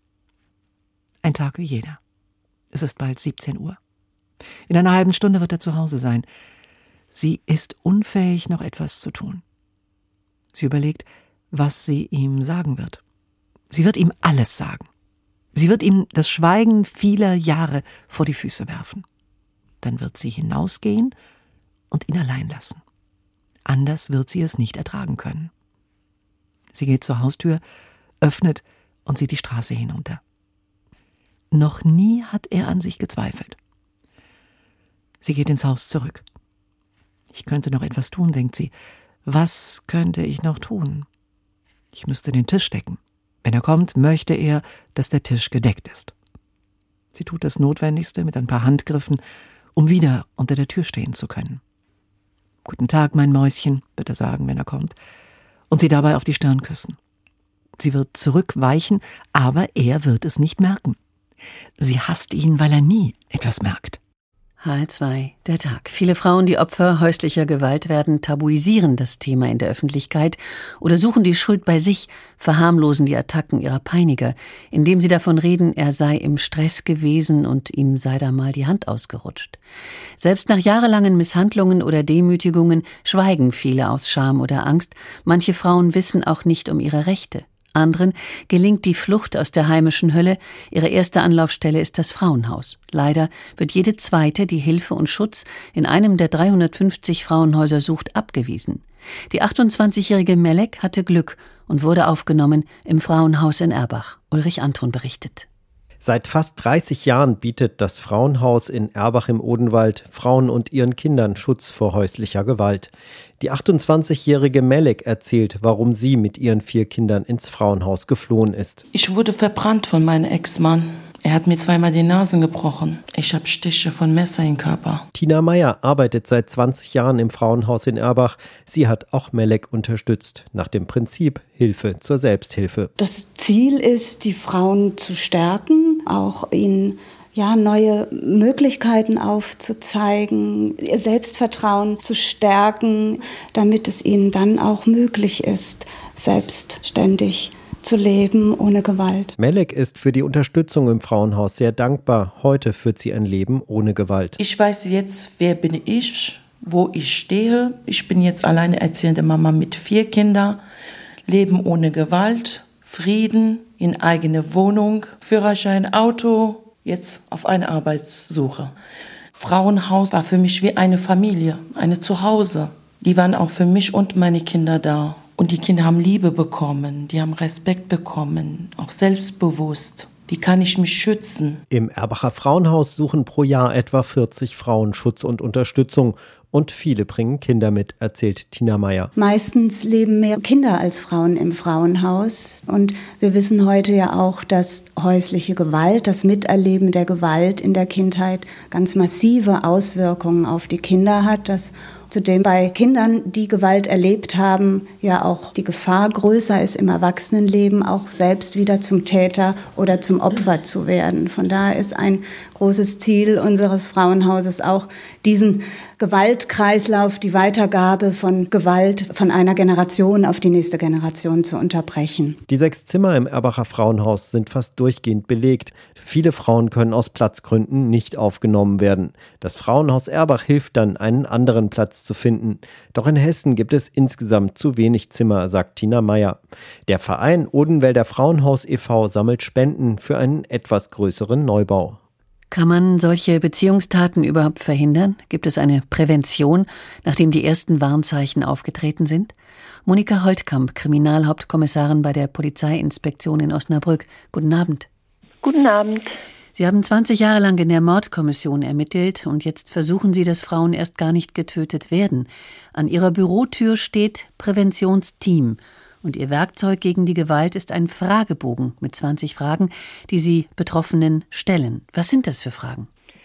Ein Tag wie jeder. Es ist bald siebzehn Uhr. In einer halben Stunde wird er zu Hause sein. Sie ist unfähig, noch etwas zu tun. Sie überlegt, was sie ihm sagen wird. Sie wird ihm alles sagen. Sie wird ihm das Schweigen vieler Jahre vor die Füße werfen. Dann wird sie hinausgehen und ihn allein lassen. Anders wird sie es nicht ertragen können. Sie geht zur Haustür, öffnet und sieht die Straße hinunter. Noch nie hat er an sich gezweifelt. Sie geht ins Haus zurück. Ich könnte noch etwas tun, denkt sie. Was könnte ich noch tun? Ich müsste den Tisch decken. Wenn er kommt, möchte er, dass der Tisch gedeckt ist. Sie tut das Notwendigste mit ein paar Handgriffen, um wieder unter der Tür stehen zu können. »Guten Tag, mein Mäuschen«, wird er sagen, wenn er kommt, und sie dabei auf die Stirn küssen. Sie wird zurückweichen, aber er wird es nicht merken. Sie hasst ihn, weil er nie etwas merkt. H R zwei, der Tag. Viele Frauen, die Opfer häuslicher Gewalt werden, tabuisieren das Thema in der Öffentlichkeit oder suchen die Schuld bei sich, verharmlosen die Attacken ihrer Peiniger, indem sie davon reden, er sei im Stress gewesen und ihm sei da mal die Hand ausgerutscht. Selbst nach jahrelangen Misshandlungen oder Demütigungen schweigen viele aus Scham oder Angst. Manche Frauen wissen auch nicht um ihre Rechte. Anderen gelingt die Flucht aus der heimischen Hölle. Ihre erste Anlaufstelle ist das Frauenhaus. Leider wird jede zweite, die Hilfe und Schutz in einem der dreihundertfünfzig Frauenhäuser sucht, abgewiesen. Die achtundzwanzigjährige Melek hatte Glück und wurde aufgenommen im Frauenhaus in Erbach. Ulrich Anton berichtet. Seit fast dreißig Jahren bietet das Frauenhaus in Erbach im Odenwald Frauen und ihren Kindern Schutz vor häuslicher Gewalt. Die achtundzwanzigjährige Melek erzählt, warum sie mit ihren vier Kindern ins Frauenhaus geflohen ist. Ich wurde verbrannt von meinem Ex-Mann. Er hat mir zweimal die Nasen gebrochen. Ich habe Stiche von Messer im Körper. Tina Meyer arbeitet seit zwanzig Jahren im Frauenhaus in Erbach. Sie hat auch Melek unterstützt, nach dem Prinzip Hilfe zur Selbsthilfe. Das Ziel ist, die Frauen zu stärken, auch ihnen ja, neue Möglichkeiten aufzuzeigen, ihr Selbstvertrauen zu stärken, damit es ihnen dann auch möglich ist, selbstständig zu leben ohne Gewalt. Melek ist für die Unterstützung im Frauenhaus sehr dankbar. Heute führt sie ein Leben ohne Gewalt. Ich weiß jetzt, wer bin ich, wo ich stehe. Ich bin jetzt alleinerziehende Mama mit vier Kindern. Leben ohne Gewalt, Frieden, in eigene Wohnung, Führerschein, Auto, jetzt auf eine Arbeitssuche. Frauenhaus war für mich wie eine Familie, eine Zuhause. Die waren auch für mich und meine Kinder da. Und die Kinder haben Liebe bekommen, die haben Respekt bekommen, auch selbstbewusst. Wie kann ich mich schützen? Im Erbacher Frauenhaus suchen pro Jahr etwa vierzig Frauen Schutz und Unterstützung. Und viele bringen Kinder mit, erzählt Tina Meyer. Meistens leben mehr Kinder als Frauen im Frauenhaus. Und wir wissen heute ja auch, dass häusliche Gewalt, das Miterleben der Gewalt in der Kindheit ganz massive Auswirkungen auf die Kinder hat. Dass zudem bei Kindern, die Gewalt erlebt haben, ja auch die Gefahr größer ist, im Erwachsenenleben auch selbst wieder zum Täter oder zum Opfer zu werden. Von daher ist ein großes Ziel unseres Frauenhauses auch, diesen Gewaltkreislauf, die Weitergabe von Gewalt von einer Generation auf die nächste Generation zu unterbrechen. Die sechs Zimmer im Erbacher Frauenhaus sind fast durchgehend belegt. Viele Frauen können aus Platzgründen nicht aufgenommen werden. Das Frauenhaus Erbach hilft dann, einen anderen Platz zu finden. Doch in Hessen gibt es insgesamt zu wenig Zimmer, sagt Tina Meyer. Der Verein Odenwälder Frauenhaus e V sammelt Spenden für einen etwas größeren Neubau. Kann man solche Beziehungstaten überhaupt verhindern? Gibt es eine Prävention, nachdem die ersten Warnzeichen aufgetreten sind? Monika Holtkamp, Kriminalhauptkommissarin bei der Polizeiinspektion in Osnabrück. Guten Abend. Guten Abend. Sie haben zwanzig Jahre lang in der Mordkommission ermittelt und jetzt versuchen Sie, dass Frauen erst gar nicht getötet werden. An Ihrer Bürotür steht Präventionsteam. Und Ihr Werkzeug gegen die Gewalt ist ein Fragebogen mit zwanzig Fragen, die Sie Betroffenen stellen. Was sind das für Fragen?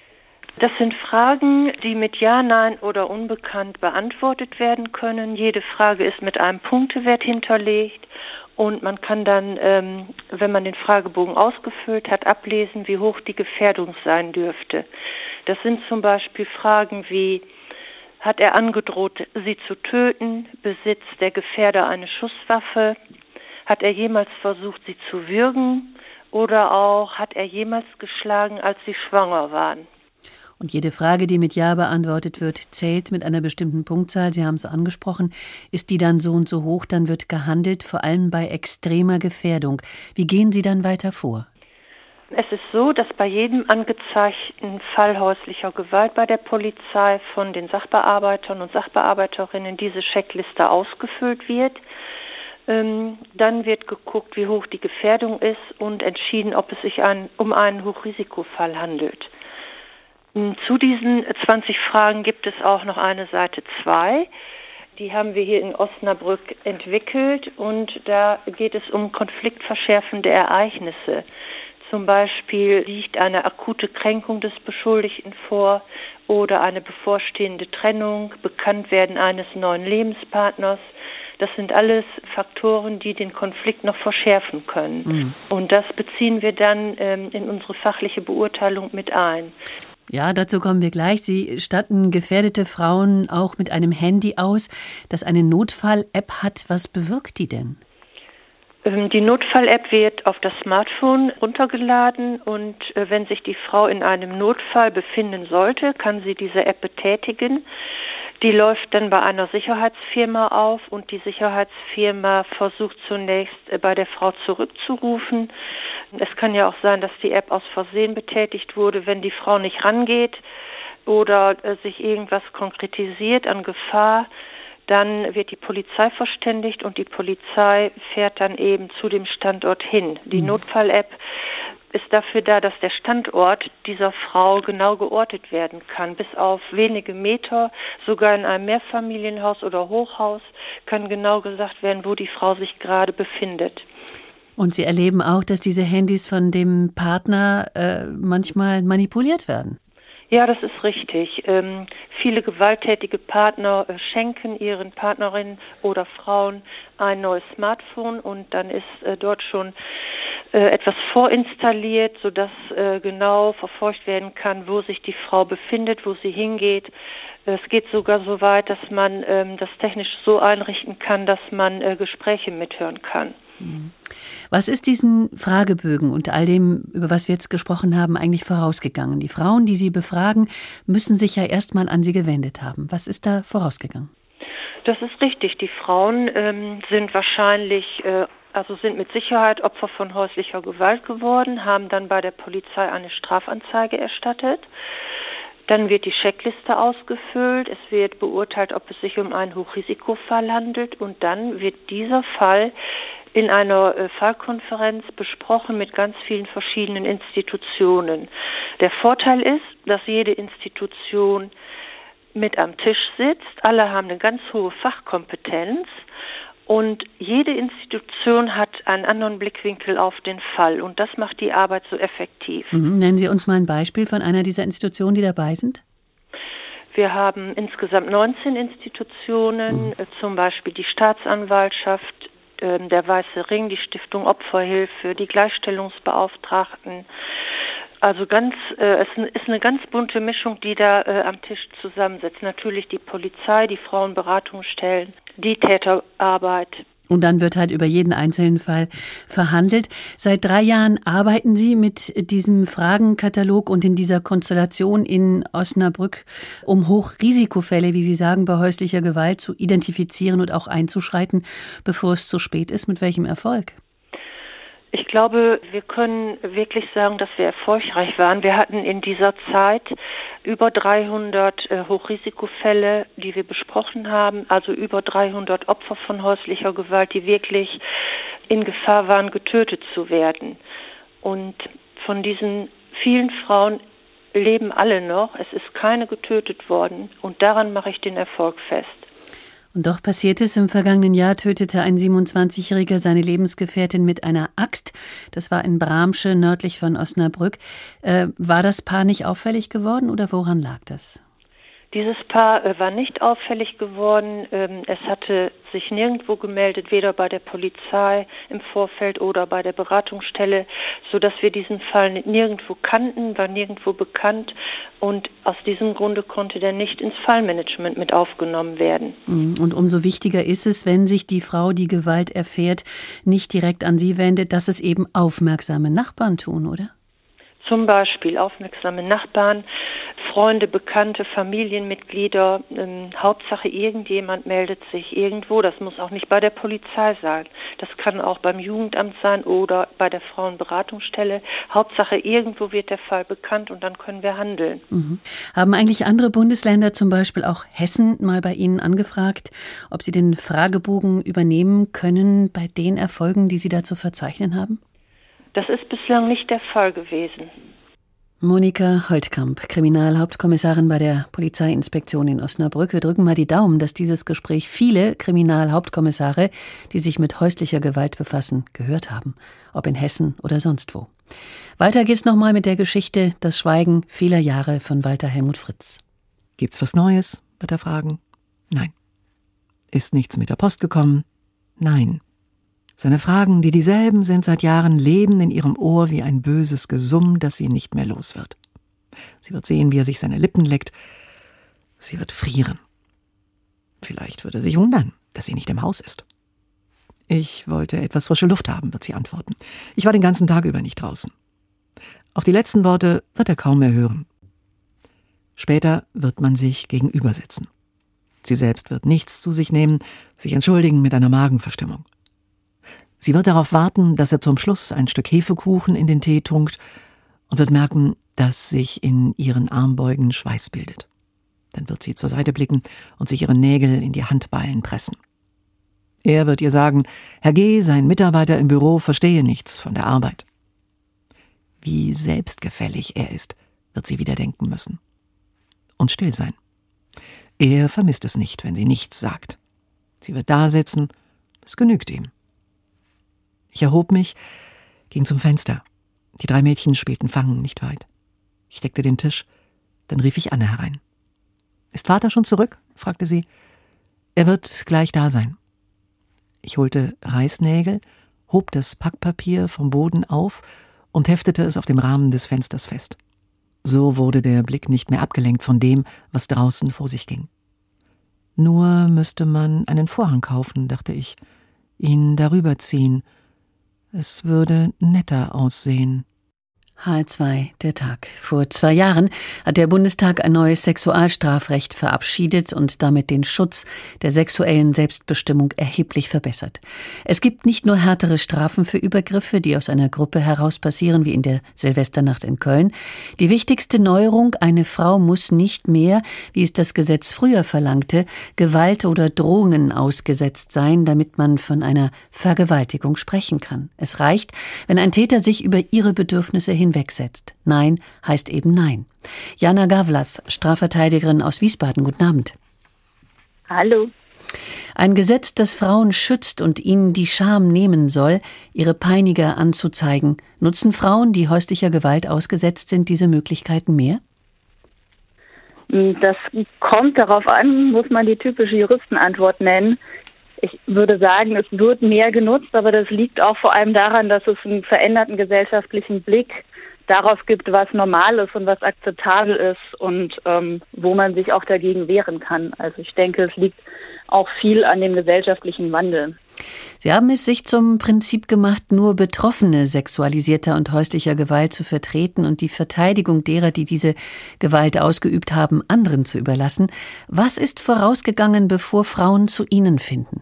Das sind Fragen, die mit Ja, Nein oder Unbekannt beantwortet werden können. Jede Frage ist mit einem Punktewert hinterlegt und man kann dann, ähm, wenn man den Fragebogen ausgefüllt hat, ablesen, wie hoch die Gefährdung sein dürfte. Das sind zum Beispiel Fragen wie: Hat er angedroht, sie zu töten? Besitzt der Gefährder eine Schusswaffe? Hat er jemals versucht, sie zu würgen? Oder auch, hat er jemals geschlagen, als sie schwanger waren? Und jede Frage, die mit Ja beantwortet wird, zählt mit einer bestimmten Punktzahl. Sie haben es angesprochen. Ist die dann so und so hoch, dann wird gehandelt, vor allem bei extremer Gefährdung. Wie gehen Sie dann weiter vor? Es ist so, dass bei jedem angezeigten Fall häuslicher Gewalt bei der Polizei von den Sachbearbeitern und Sachbearbeiterinnen diese Checkliste ausgefüllt wird. Ähm, dann wird geguckt, wie hoch die Gefährdung ist und entschieden, ob es sich ein, um einen Hochrisikofall handelt. Zu diesen zwanzig Fragen gibt es auch noch eine Seite zwei. Die haben wir hier in Osnabrück entwickelt und da geht es um konfliktverschärfende Ereignisse. Zum Beispiel liegt eine akute Kränkung des Beschuldigten vor oder eine bevorstehende Trennung, Bekanntwerden eines neuen Lebenspartners. Das sind alles Faktoren, die den Konflikt noch verschärfen können. Mhm. Und das beziehen wir dann ähm, in unsere fachliche Beurteilung mit ein. Ja, dazu kommen wir gleich. Sie statten gefährdete Frauen auch mit einem Handy aus, das eine Notfall-App hat. Was bewirkt die denn? Die Notfall-App wird auf das Smartphone runtergeladen und äh, wenn sich die Frau in einem Notfall befinden sollte, kann sie diese App betätigen. Die läuft dann bei einer Sicherheitsfirma auf und die Sicherheitsfirma versucht zunächst äh, bei der Frau zurückzurufen. Es kann ja auch sein, dass die App aus Versehen betätigt wurde, wenn die Frau nicht rangeht oder äh, sich irgendwas konkretisiert an Gefahr. Dann wird die Polizei verständigt und die Polizei fährt dann eben zu dem Standort hin. Die mhm. Notfall-App ist dafür da, dass der Standort dieser Frau genau geortet werden kann. Bis auf wenige Meter, sogar in einem Mehrfamilienhaus oder Hochhaus, kann genau gesagt werden, wo die Frau sich gerade befindet. Und Sie erleben auch, dass diese Handys von dem Partner äh, manchmal manipuliert werden? Ja, das ist richtig. Ähm, viele gewalttätige Partner äh, schenken ihren Partnerinnen oder Frauen ein neues Smartphone und dann ist äh, dort schon äh, etwas vorinstalliert, sodass äh, genau verfolgt werden kann, wo sich die Frau befindet, wo sie hingeht. Es geht sogar so weit, dass man ähm, das technisch so einrichten kann, dass man äh, Gespräche mithören kann. Was ist diesen Fragebögen und all dem, über was wir jetzt gesprochen haben, eigentlich vorausgegangen? Die Frauen, die Sie befragen, müssen sich ja erstmal an Sie gewendet haben. Was ist da vorausgegangen? Das ist richtig. Die Frauen ähm, sind wahrscheinlich, äh, also sind mit Sicherheit Opfer von häuslicher Gewalt geworden, haben dann bei der Polizei eine Strafanzeige erstattet. Dann wird die Checkliste ausgefüllt, es wird beurteilt, ob es sich um einen Hochrisikofall handelt und dann wird dieser Fall in einer äh, Fallkonferenz besprochen mit ganz vielen verschiedenen Institutionen. Der Vorteil ist, dass jede Institution mit am Tisch sitzt, alle haben eine ganz hohe Fachkompetenz und jede Institution hat einen anderen Blickwinkel auf den Fall und das macht die Arbeit so effektiv. Mhm. Nennen Sie uns mal ein Beispiel von einer dieser Institutionen, die dabei sind. Wir haben insgesamt neunzehn Institutionen, mhm. äh, zum Beispiel die Staatsanwaltschaft, äh, der Weiße Ring, die Stiftung Opferhilfe, die Gleichstellungsbeauftragten. Also ganz, äh, es ist eine ganz bunte Mischung, die da äh, am Tisch zusammensetzt. Natürlich die Polizei, die Frauenberatungsstellen, die Täterarbeit. Und dann wird halt über jeden einzelnen Fall verhandelt. Seit drei Jahren arbeiten Sie mit diesem Fragenkatalog und in dieser Konstellation in Osnabrück, um Hochrisikofälle, wie Sie sagen, bei häuslicher Gewalt zu identifizieren und auch einzuschreiten, bevor es zu spät ist. Mit welchem Erfolg? Ich glaube, wir können wirklich sagen, dass wir erfolgreich waren. Wir hatten in dieser Zeit über dreihundert äh, Hochrisikofälle, die wir besprochen haben, also über dreihundert Opfer von häuslicher Gewalt, die wirklich in Gefahr waren, getötet zu werden. Und von diesen vielen Frauen leben alle noch. Es ist keine getötet worden und daran mache ich den Erfolg fest. Und doch passiert es, im vergangenen Jahr tötete ein siebenundzwanzigjähriger seine Lebensgefährtin mit einer Axt. Das war in Bramsche, nördlich von Osnabrück. Äh, war das Paar nicht auffällig geworden oder woran lag das? Dieses Paar äh, war nicht auffällig geworden. Ähm, es hatte sich nirgendwo gemeldet, weder bei der Polizei im Vorfeld oder bei der Beratungsstelle, sodass wir diesen Fall nirgendwo kannten, war nirgendwo bekannt. Und aus diesem Grunde konnte der nicht ins Fallmanagement mit aufgenommen werden. Und umso wichtiger ist es, wenn sich die Frau, die Gewalt erfährt, nicht direkt an Sie wendet, dass es eben aufmerksame Nachbarn tun, oder? Zum Beispiel aufmerksame Nachbarn, Freunde, Bekannte, Familienmitglieder. Ähm, Hauptsache irgendjemand meldet sich irgendwo. Das muss auch nicht bei der Polizei sein. Das kann auch beim Jugendamt sein oder bei der Frauenberatungsstelle. Hauptsache irgendwo wird der Fall bekannt und dann können wir handeln. Mhm. Haben eigentlich andere Bundesländer, zum Beispiel auch Hessen, mal bei Ihnen angefragt, ob Sie den Fragebogen übernehmen können bei den Erfolgen, die Sie da zu verzeichnen haben? Das ist bislang nicht der Fall gewesen. Monika Holtkamp, Kriminalhauptkommissarin bei der Polizeiinspektion in Osnabrück. Wir drücken mal die Daumen, dass dieses Gespräch viele Kriminalhauptkommissare, die sich mit häuslicher Gewalt befassen, gehört haben. Ob in Hessen oder sonst wo. Weiter geht's nochmal mit der Geschichte Das Schweigen vieler Jahre von Walter Helmut Fritz. Gibt's was Neues? Wird er fragen. Nein. Ist nichts mit der Post gekommen? Nein. Seine Fragen, die dieselben sind seit Jahren, leben in ihrem Ohr wie ein böses Gesumm, das sie nicht mehr los wird. Sie wird sehen, wie er sich seine Lippen leckt. Sie wird frieren. Vielleicht wird er sich wundern, dass sie nicht im Haus ist. Ich wollte etwas frische Luft haben, wird sie antworten. Ich war den ganzen Tag über nicht draußen. Auf die letzten Worte wird er kaum mehr hören. Später wird man sich gegenübersitzen. Sie selbst wird nichts zu sich nehmen, sich entschuldigen mit einer Magenverstimmung. Sie wird darauf warten, dass er zum Schluss ein Stück Hefekuchen in den Tee tunkt und wird merken, dass sich in ihren Armbeugen Schweiß bildet. Dann wird sie zur Seite blicken und sich ihre Nägel in die Handballen pressen. Er wird ihr sagen, Herr G., sein Mitarbeiter im Büro, verstehe nichts von der Arbeit. Wie selbstgefällig er ist, wird sie wieder denken müssen. Und still sein. Er vermisst es nicht, wenn sie nichts sagt. Sie wird da sitzen, es genügt ihm. Ich erhob mich, ging zum Fenster. Die drei Mädchen spielten Fangen nicht weit. Ich deckte den Tisch, dann rief ich Anne herein. »Ist Vater schon zurück?« fragte sie. »Er wird gleich da sein.« Ich holte Reißnägel, hob das Packpapier vom Boden auf und heftete es auf dem Rahmen des Fensters fest. So wurde der Blick nicht mehr abgelenkt von dem, was draußen vor sich ging. Nur müsste man einen Vorhang kaufen, dachte ich, ihn darüber ziehen Es würde netter aussehen. H L zwei, der Tag. Vor zwei Jahren hat der Bundestag ein neues Sexualstrafrecht verabschiedet und damit den Schutz der sexuellen Selbstbestimmung erheblich verbessert. Es gibt nicht nur härtere Strafen für Übergriffe, die aus einer Gruppe heraus passieren, wie in der Silvesternacht in Köln. Die wichtigste Neuerung: eine Frau muss nicht mehr, wie es das Gesetz früher verlangte, Gewalt oder Drohungen ausgesetzt sein, damit man von einer Vergewaltigung sprechen kann. Es reicht, wenn ein Täter sich über ihre Bedürfnisse hinwegsetzt. Nein heißt eben Nein. Jana Gavlas, Strafverteidigerin aus Wiesbaden, guten Abend. Hallo. Ein Gesetz, das Frauen schützt und ihnen die Scham nehmen soll, ihre Peiniger anzuzeigen. Nutzen Frauen, die häuslicher Gewalt ausgesetzt sind, diese Möglichkeiten mehr? Das kommt darauf an, muss man die typische Juristenantwort nennen. Ich würde sagen, es wird mehr genutzt, aber das liegt auch vor allem daran, dass es einen veränderten gesellschaftlichen Blick darauf gibt, was normal ist und was akzeptabel ist und ähm, wo man sich auch dagegen wehren kann. Also ich denke, es liegt auch viel an dem gesellschaftlichen Wandel. Sie haben es sich zum Prinzip gemacht, nur Betroffene sexualisierter und häuslicher Gewalt zu vertreten und die Verteidigung derer, die diese Gewalt ausgeübt haben, anderen zu überlassen. Was ist vorausgegangen, bevor Frauen zu Ihnen finden?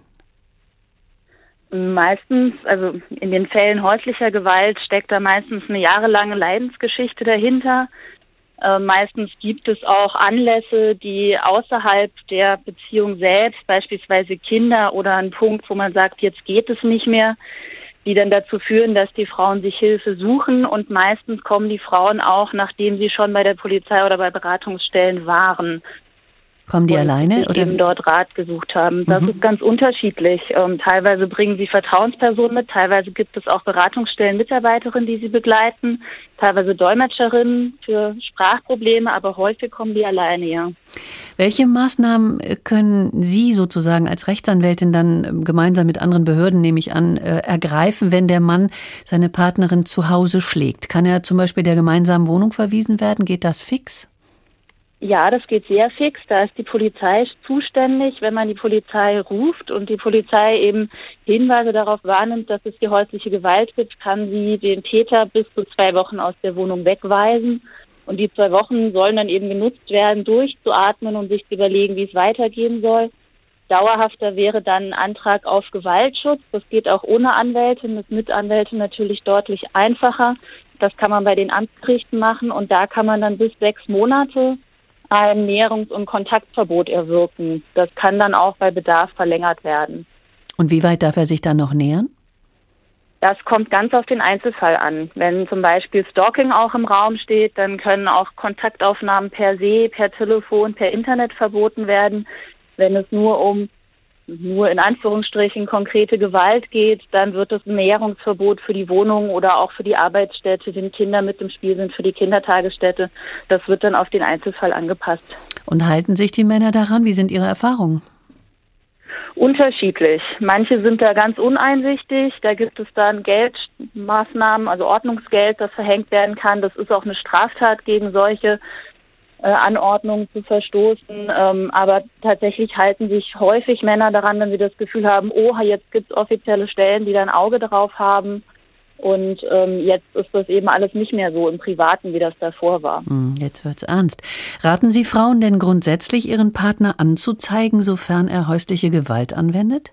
Meistens, also in den Fällen häuslicher Gewalt steckt da meistens eine jahrelange Leidensgeschichte dahinter. Äh, meistens gibt es auch Anlässe, die außerhalb der Beziehung selbst, beispielsweise Kinder oder ein Punkt, wo man sagt, jetzt geht es nicht mehr, die dann dazu führen, dass die Frauen sich Hilfe suchen. Und meistens kommen die Frauen auch, nachdem sie schon bei der Polizei oder bei Beratungsstellen waren. Kommen die und alleine oder eben dort Rat gesucht haben. Das mhm. ist ganz unterschiedlich. Ähm, teilweise bringen sie Vertrauenspersonen mit, teilweise gibt es auch Beratungsstellen, Mitarbeiterinnen, die sie begleiten, teilweise Dolmetscherinnen für Sprachprobleme, aber häufig kommen die alleine, ja. Welche Maßnahmen können Sie sozusagen als Rechtsanwältin dann gemeinsam mit anderen Behörden, nehme ich an, ergreifen, wenn der Mann seine Partnerin zu Hause schlägt? Kann er zum Beispiel der gemeinsamen Wohnung verwiesen werden? Geht das fix? Ja, das geht sehr fix. Da ist die Polizei zuständig. Wenn man die Polizei ruft und die Polizei eben Hinweise darauf wahrnimmt, dass es hier häusliche Gewalt gibt, kann sie den Täter bis zu zwei Wochen aus der Wohnung wegweisen. Und die zwei Wochen sollen dann eben genutzt werden, durchzuatmen und sich zu überlegen, wie es weitergehen soll. Dauerhafter wäre dann ein Antrag auf Gewaltschutz. Das geht auch ohne Anwältin, das mit Anwältin natürlich deutlich einfacher. Das kann man bei den Amtsgerichten machen und da kann man dann bis sechs Monate ein Näherungs- und Kontaktverbot erwirken. Das kann dann auch bei Bedarf verlängert werden. Und wie weit darf er sich dann noch nähern? Das kommt ganz auf den Einzelfall an. Wenn zum Beispiel Stalking auch im Raum steht, dann können auch Kontaktaufnahmen per se, per Telefon, per Internet verboten werden. Wenn es nur um nur in Anführungsstrichen konkrete Gewalt geht, dann wird es ein Näherungsverbot für die Wohnung oder auch für die Arbeitsstätte, wenn Kinder mit im Spiel sind, für die Kindertagesstätte. Das wird dann auf den Einzelfall angepasst. Und halten sich die Männer daran? Wie sind Ihre Erfahrungen? Unterschiedlich. Manche sind da ganz uneinsichtig. Da gibt es dann Geldmaßnahmen, also Ordnungsgeld, das verhängt werden kann. Das ist auch eine Straftat, gegen solche Anordnungen zu verstoßen, ähm, aber tatsächlich halten sich häufig Männer daran, wenn sie das Gefühl haben, oh, jetzt gibt es offizielle Stellen, die da ein Auge drauf haben und ähm, jetzt ist das eben alles nicht mehr so im Privaten, wie das davor war. Jetzt wird's ernst. Raten Sie Frauen denn grundsätzlich, ihren Partner anzuzeigen, sofern er häusliche Gewalt anwendet?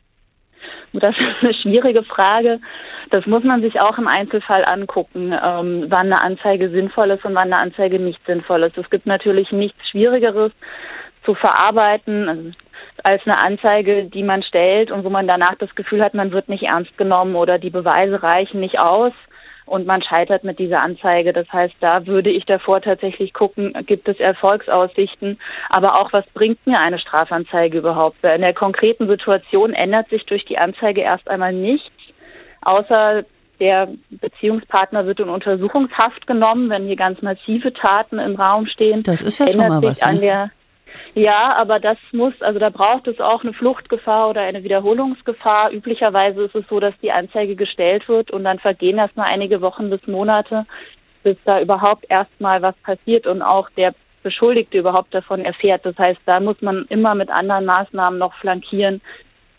Das ist eine schwierige Frage. Das muss man sich auch im Einzelfall angucken, ähm, wann eine Anzeige sinnvoll ist und wann eine Anzeige nicht sinnvoll ist. Es gibt natürlich nichts Schwierigeres zu verarbeiten, also als eine Anzeige, die man stellt und wo man danach das Gefühl hat, man wird nicht ernst genommen oder die Beweise reichen nicht aus und man scheitert mit dieser Anzeige. Das heißt, da würde ich davor tatsächlich gucken, gibt es Erfolgsaussichten, aber auch, was bringt mir eine Strafanzeige überhaupt? Weil in der konkreten Situation ändert sich durch die Anzeige erst einmal nichts, außer der Beziehungspartner wird in Untersuchungshaft genommen, wenn hier ganz massive Taten im Raum stehen. Das ist ja schon mal was, an ne? der Ja, aber das muss, also da braucht es auch eine Fluchtgefahr oder eine Wiederholungsgefahr. Üblicherweise ist es so, dass die Anzeige gestellt wird und dann vergehen erst mal einige Wochen bis Monate, bis da überhaupt erstmal was passiert und auch der Beschuldigte überhaupt davon erfährt. Das heißt, da muss man immer mit anderen Maßnahmen noch flankieren,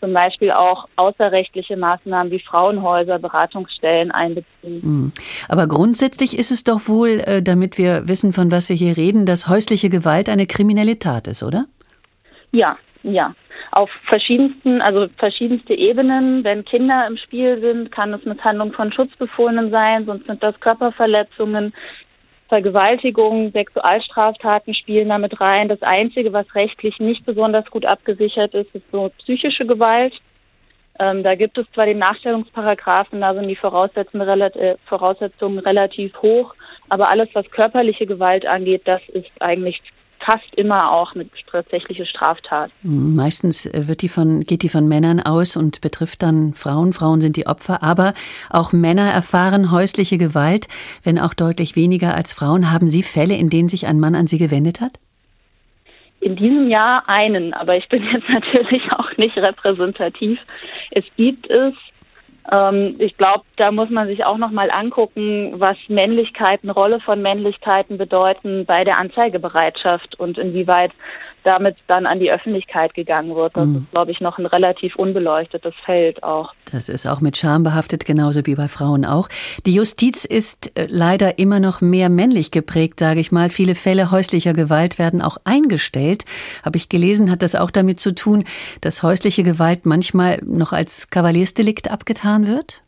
zum Beispiel auch außerrechtliche Maßnahmen wie Frauenhäuser, Beratungsstellen einbeziehen. Aber grundsätzlich ist es doch wohl, damit wir wissen, von was wir hier reden, dass häusliche Gewalt eine kriminelle Tat ist, oder? Ja, ja. Auf verschiedensten, also verschiedenste Ebenen. Wenn Kinder im Spiel sind, kann es Misshandlung von Schutzbefohlenen sein, sonst sind das Körperverletzungen, Vergewaltigung, Sexualstraftaten spielen damit rein. Das Einzige, was rechtlich nicht besonders gut abgesichert ist, ist so psychische Gewalt. Ähm, da gibt es zwar den Nachstellungsparagraphen, da sind die Voraussetzungen, relat- äh, Voraussetzungen relativ hoch, aber alles, was körperliche Gewalt angeht, das ist eigentlich fast immer auch eine tatsächliche Straftat. Meistens wird die von, geht die von Männern aus und betrifft dann Frauen. Frauen sind die Opfer, aber auch Männer erfahren häusliche Gewalt, wenn auch deutlich weniger als Frauen. Haben Sie Fälle, in denen sich ein Mann an Sie gewendet hat? In diesem Jahr einen, aber ich bin jetzt natürlich auch nicht repräsentativ. Es gibt es. Ähm, ich glaube, da muss man sich auch noch mal angucken, was Männlichkeiten, Rolle von Männlichkeiten bedeuten bei der Anzeigebereitschaft und inwieweit damit dann an die Öffentlichkeit gegangen wird. Das mhm. ist, glaube ich, noch ein relativ unbeleuchtetes Feld auch. Das ist auch mit Scham behaftet, genauso wie bei Frauen auch. Die Justiz ist leider immer noch mehr männlich geprägt, sage ich mal. Viele Fälle häuslicher Gewalt werden auch eingestellt. Habe ich gelesen, hat das auch damit zu tun, dass häusliche Gewalt manchmal noch als Kavaliersdelikt abgetan wird?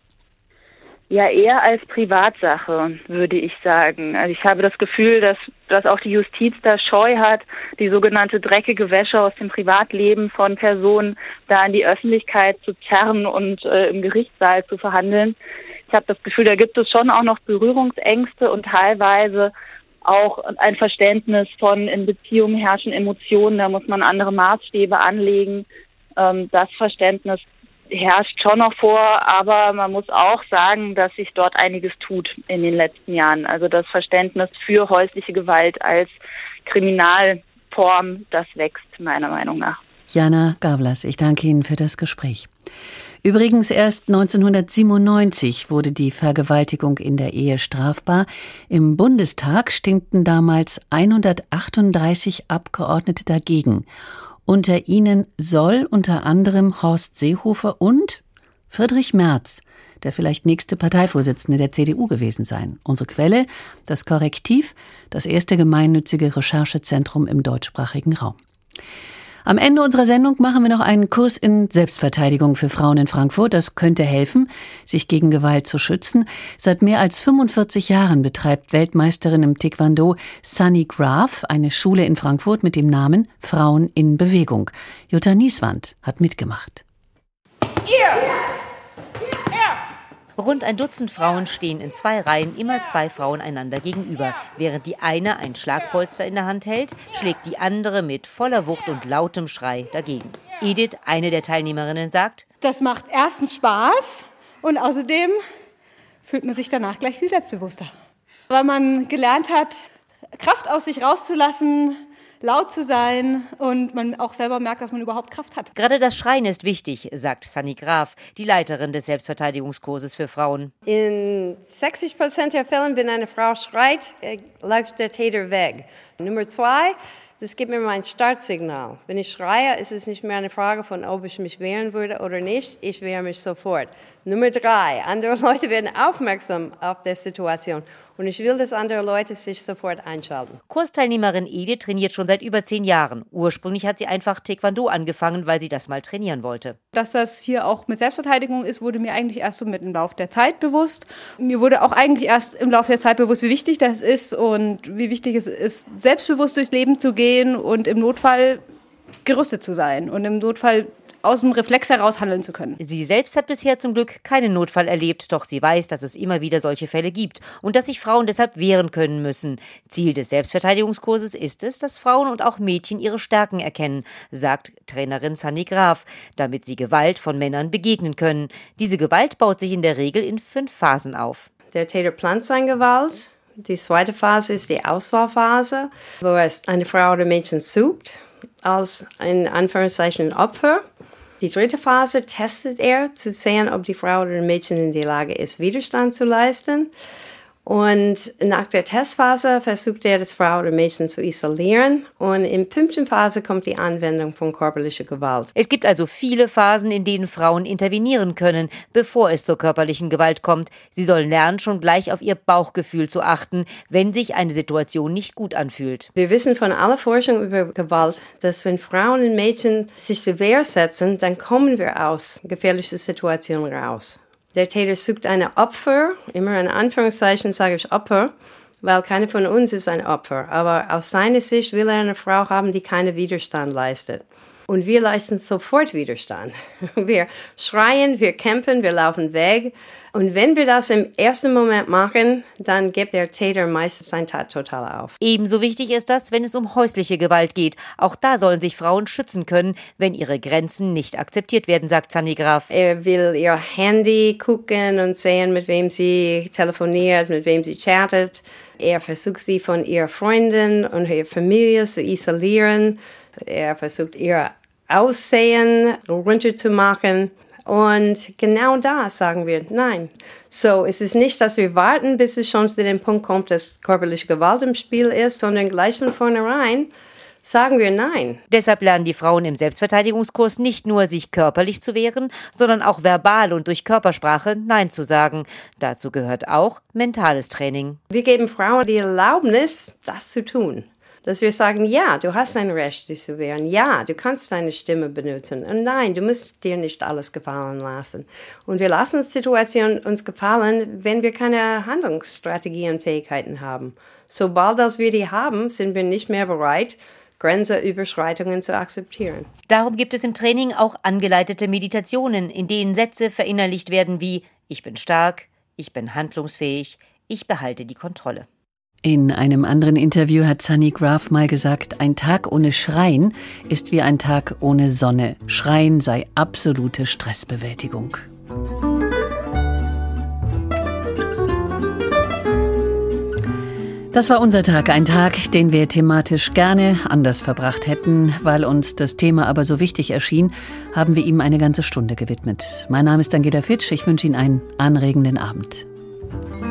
Ja, eher als Privatsache, würde ich sagen. Also ich habe das Gefühl, dass, dass auch die Justiz da Scheu hat, die sogenannte dreckige Wäsche aus dem Privatleben von Personen da in die Öffentlichkeit zu zerren und äh, im Gerichtssaal zu verhandeln. Ich habe das Gefühl, da gibt es schon auch noch Berührungsängste und teilweise auch ein Verständnis von, in Beziehungen herrschen Emotionen, da muss man andere Maßstäbe anlegen. Ähm, das Verständnis herrscht schon noch vor, aber man muss auch sagen, dass sich dort einiges tut in den letzten Jahren. Also das Verständnis für häusliche Gewalt als Kriminalform, das wächst meiner Meinung nach. Jana Gavlas, ich danke Ihnen für das Gespräch. Übrigens erst neunzehnhundertsiebenundneunzig wurde die Vergewaltigung in der Ehe strafbar. Im Bundestag stimmten damals hundertachtunddreißig Abgeordnete dagegen. Unter ihnen soll unter anderem Horst Seehofer und Friedrich Merz, der vielleicht nächste Parteivorsitzende der C D U gewesen sein. Unsere Quelle, das Korrektiv, das erste gemeinnützige Recherchezentrum im deutschsprachigen Raum. Am Ende unserer Sendung machen wir noch einen Kurs in Selbstverteidigung für Frauen in Frankfurt. Das könnte helfen, sich gegen Gewalt zu schützen. Seit mehr als fünfundvierzig Jahren betreibt Weltmeisterin im Taekwondo Sunny Graf eine Schule in Frankfurt mit dem Namen Frauen in Bewegung. Jutta Nieswand hat mitgemacht. Yeah. Rund ein Dutzend Frauen stehen in zwei Reihen, immer zwei Frauen einander gegenüber. Während die eine ein Schlagpolster in der Hand hält, schlägt die andere mit voller Wucht und lautem Schrei dagegen. Edith, eine der Teilnehmerinnen, sagt: Das macht erstens Spaß und außerdem fühlt man sich danach gleich viel selbstbewusster. Weil man gelernt hat, Kraft aus sich rauszulassen, laut zu sein und man auch selber merkt, dass man überhaupt Kraft hat. Gerade das Schreien ist wichtig, sagt Sunny Graf, die Leiterin des Selbstverteidigungskurses für Frauen. In sechzig Prozent der Fälle, wenn eine Frau schreit, läuft der Täter weg. Nummer zwei, das gibt mir mein Startsignal. Wenn ich schreie, ist es nicht mehr eine Frage von, ob ich mich wehren würde oder nicht. Ich wehre mich sofort. Nummer drei, andere Leute werden aufmerksam auf die Situation. Und ich will, dass andere Leute sich sofort einschalten. Kursteilnehmerin Edith trainiert schon seit über zehn Jahren. Ursprünglich hat sie einfach Taekwondo angefangen, weil sie das mal trainieren wollte. Dass das hier auch mit Selbstverteidigung ist, wurde mir eigentlich erst so mit im Laufe der Zeit bewusst. Mir wurde auch eigentlich erst im Laufe der Zeit bewusst, wie wichtig das ist und wie wichtig es ist, selbstbewusst durchs Leben zu gehen und im Notfall gerüstet zu sein und im Notfall aus dem Reflex heraus handeln zu können. Sie selbst hat bisher zum Glück keinen Notfall erlebt, doch sie weiß, dass es immer wieder solche Fälle gibt und dass sich Frauen deshalb wehren können müssen. Ziel des Selbstverteidigungskurses ist es, dass Frauen und auch Mädchen ihre Stärken erkennen, sagt Trainerin Sunny Graf, damit sie Gewalt von Männern begegnen können. Diese Gewalt baut sich in der Regel in fünf Phasen auf. Der Täter plant seine Gewalt. Die zweite Phase ist die Auswahlphase, wo er eine Frau oder Mädchen sucht, als in Anführungszeichen Opfer. Die dritte Phase testet er, zu sehen, ob die Frau oder das Mädchen in der Lage ist, Widerstand zu leisten. Und nach der Testphase versucht er, das Frau oder Mädchen zu isolieren. Und in fünften Phase kommt die Anwendung von körperlicher Gewalt. Es gibt also viele Phasen, in denen Frauen intervenieren können, bevor es zur körperlichen Gewalt kommt. Sie sollen lernen, schon gleich auf ihr Bauchgefühl zu achten, wenn sich eine Situation nicht gut anfühlt. Wir wissen von aller Forschung über Gewalt, dass wenn Frauen und Mädchen sich zur Wehr setzen, dann kommen wir aus gefährlichen Situationen raus. Der Täter sucht eine Opfer, immer in Anführungszeichen sage ich Opfer, weil keiner von uns ist ein Opfer. Aber aus seiner Sicht will er eine Frau haben, die keinen Widerstand leistet. Und wir leisten sofort Widerstand. Wir schreien, wir kämpfen, wir laufen weg. Und wenn wir das im ersten Moment machen, dann gibt der Täter meistens seine Tat total auf. Ebenso wichtig ist das, wenn es um häusliche Gewalt geht. Auch da sollen sich Frauen schützen können, wenn ihre Grenzen nicht akzeptiert werden, sagt Zanny Graf. Er will ihr Handy gucken und sehen, mit wem sie telefoniert, mit wem sie chattet. Er versucht, sie von ihrer Freundin und ihrer Familie zu isolieren. Er versucht, ihr Aussehen runterzumachen. Und genau da sagen wir nein. So, es ist nicht, dass wir warten, bis es schon zu dem Punkt kommt, dass körperliche Gewalt im Spiel ist, sondern gleich von vornherein sagen wir nein. Deshalb lernen die Frauen im Selbstverteidigungskurs nicht nur, sich körperlich zu wehren, sondern auch verbal und durch Körpersprache Nein zu sagen. Dazu gehört auch mentales Training. Wir geben Frauen die Erlaubnis, das zu tun. Dass wir sagen, ja, du hast ein Recht, dich zu wehren. Ja, du kannst deine Stimme benutzen. Und nein, du musst dir nicht alles gefallen lassen. Und wir lassen Situationen uns gefallen, wenn wir keine Handlungsstrategien und Fähigkeiten haben. Sobald als wir die haben, sind wir nicht mehr bereit, Grenzüberschreitungen zu akzeptieren. Darum gibt es im Training auch angeleitete Meditationen, in denen Sätze verinnerlicht werden wie ich bin stark, ich bin handlungsfähig, ich behalte die Kontrolle. In einem anderen Interview hat Zanny Graf mal gesagt, ein Tag ohne Schreien ist wie ein Tag ohne Sonne. Schreien sei absolute Stressbewältigung. Das war unser Tag, ein Tag, den wir thematisch gerne anders verbracht hätten. Weil uns das Thema aber so wichtig erschien, haben wir ihm eine ganze Stunde gewidmet. Mein Name ist Daniela Fitsch, ich wünsche Ihnen einen anregenden Abend.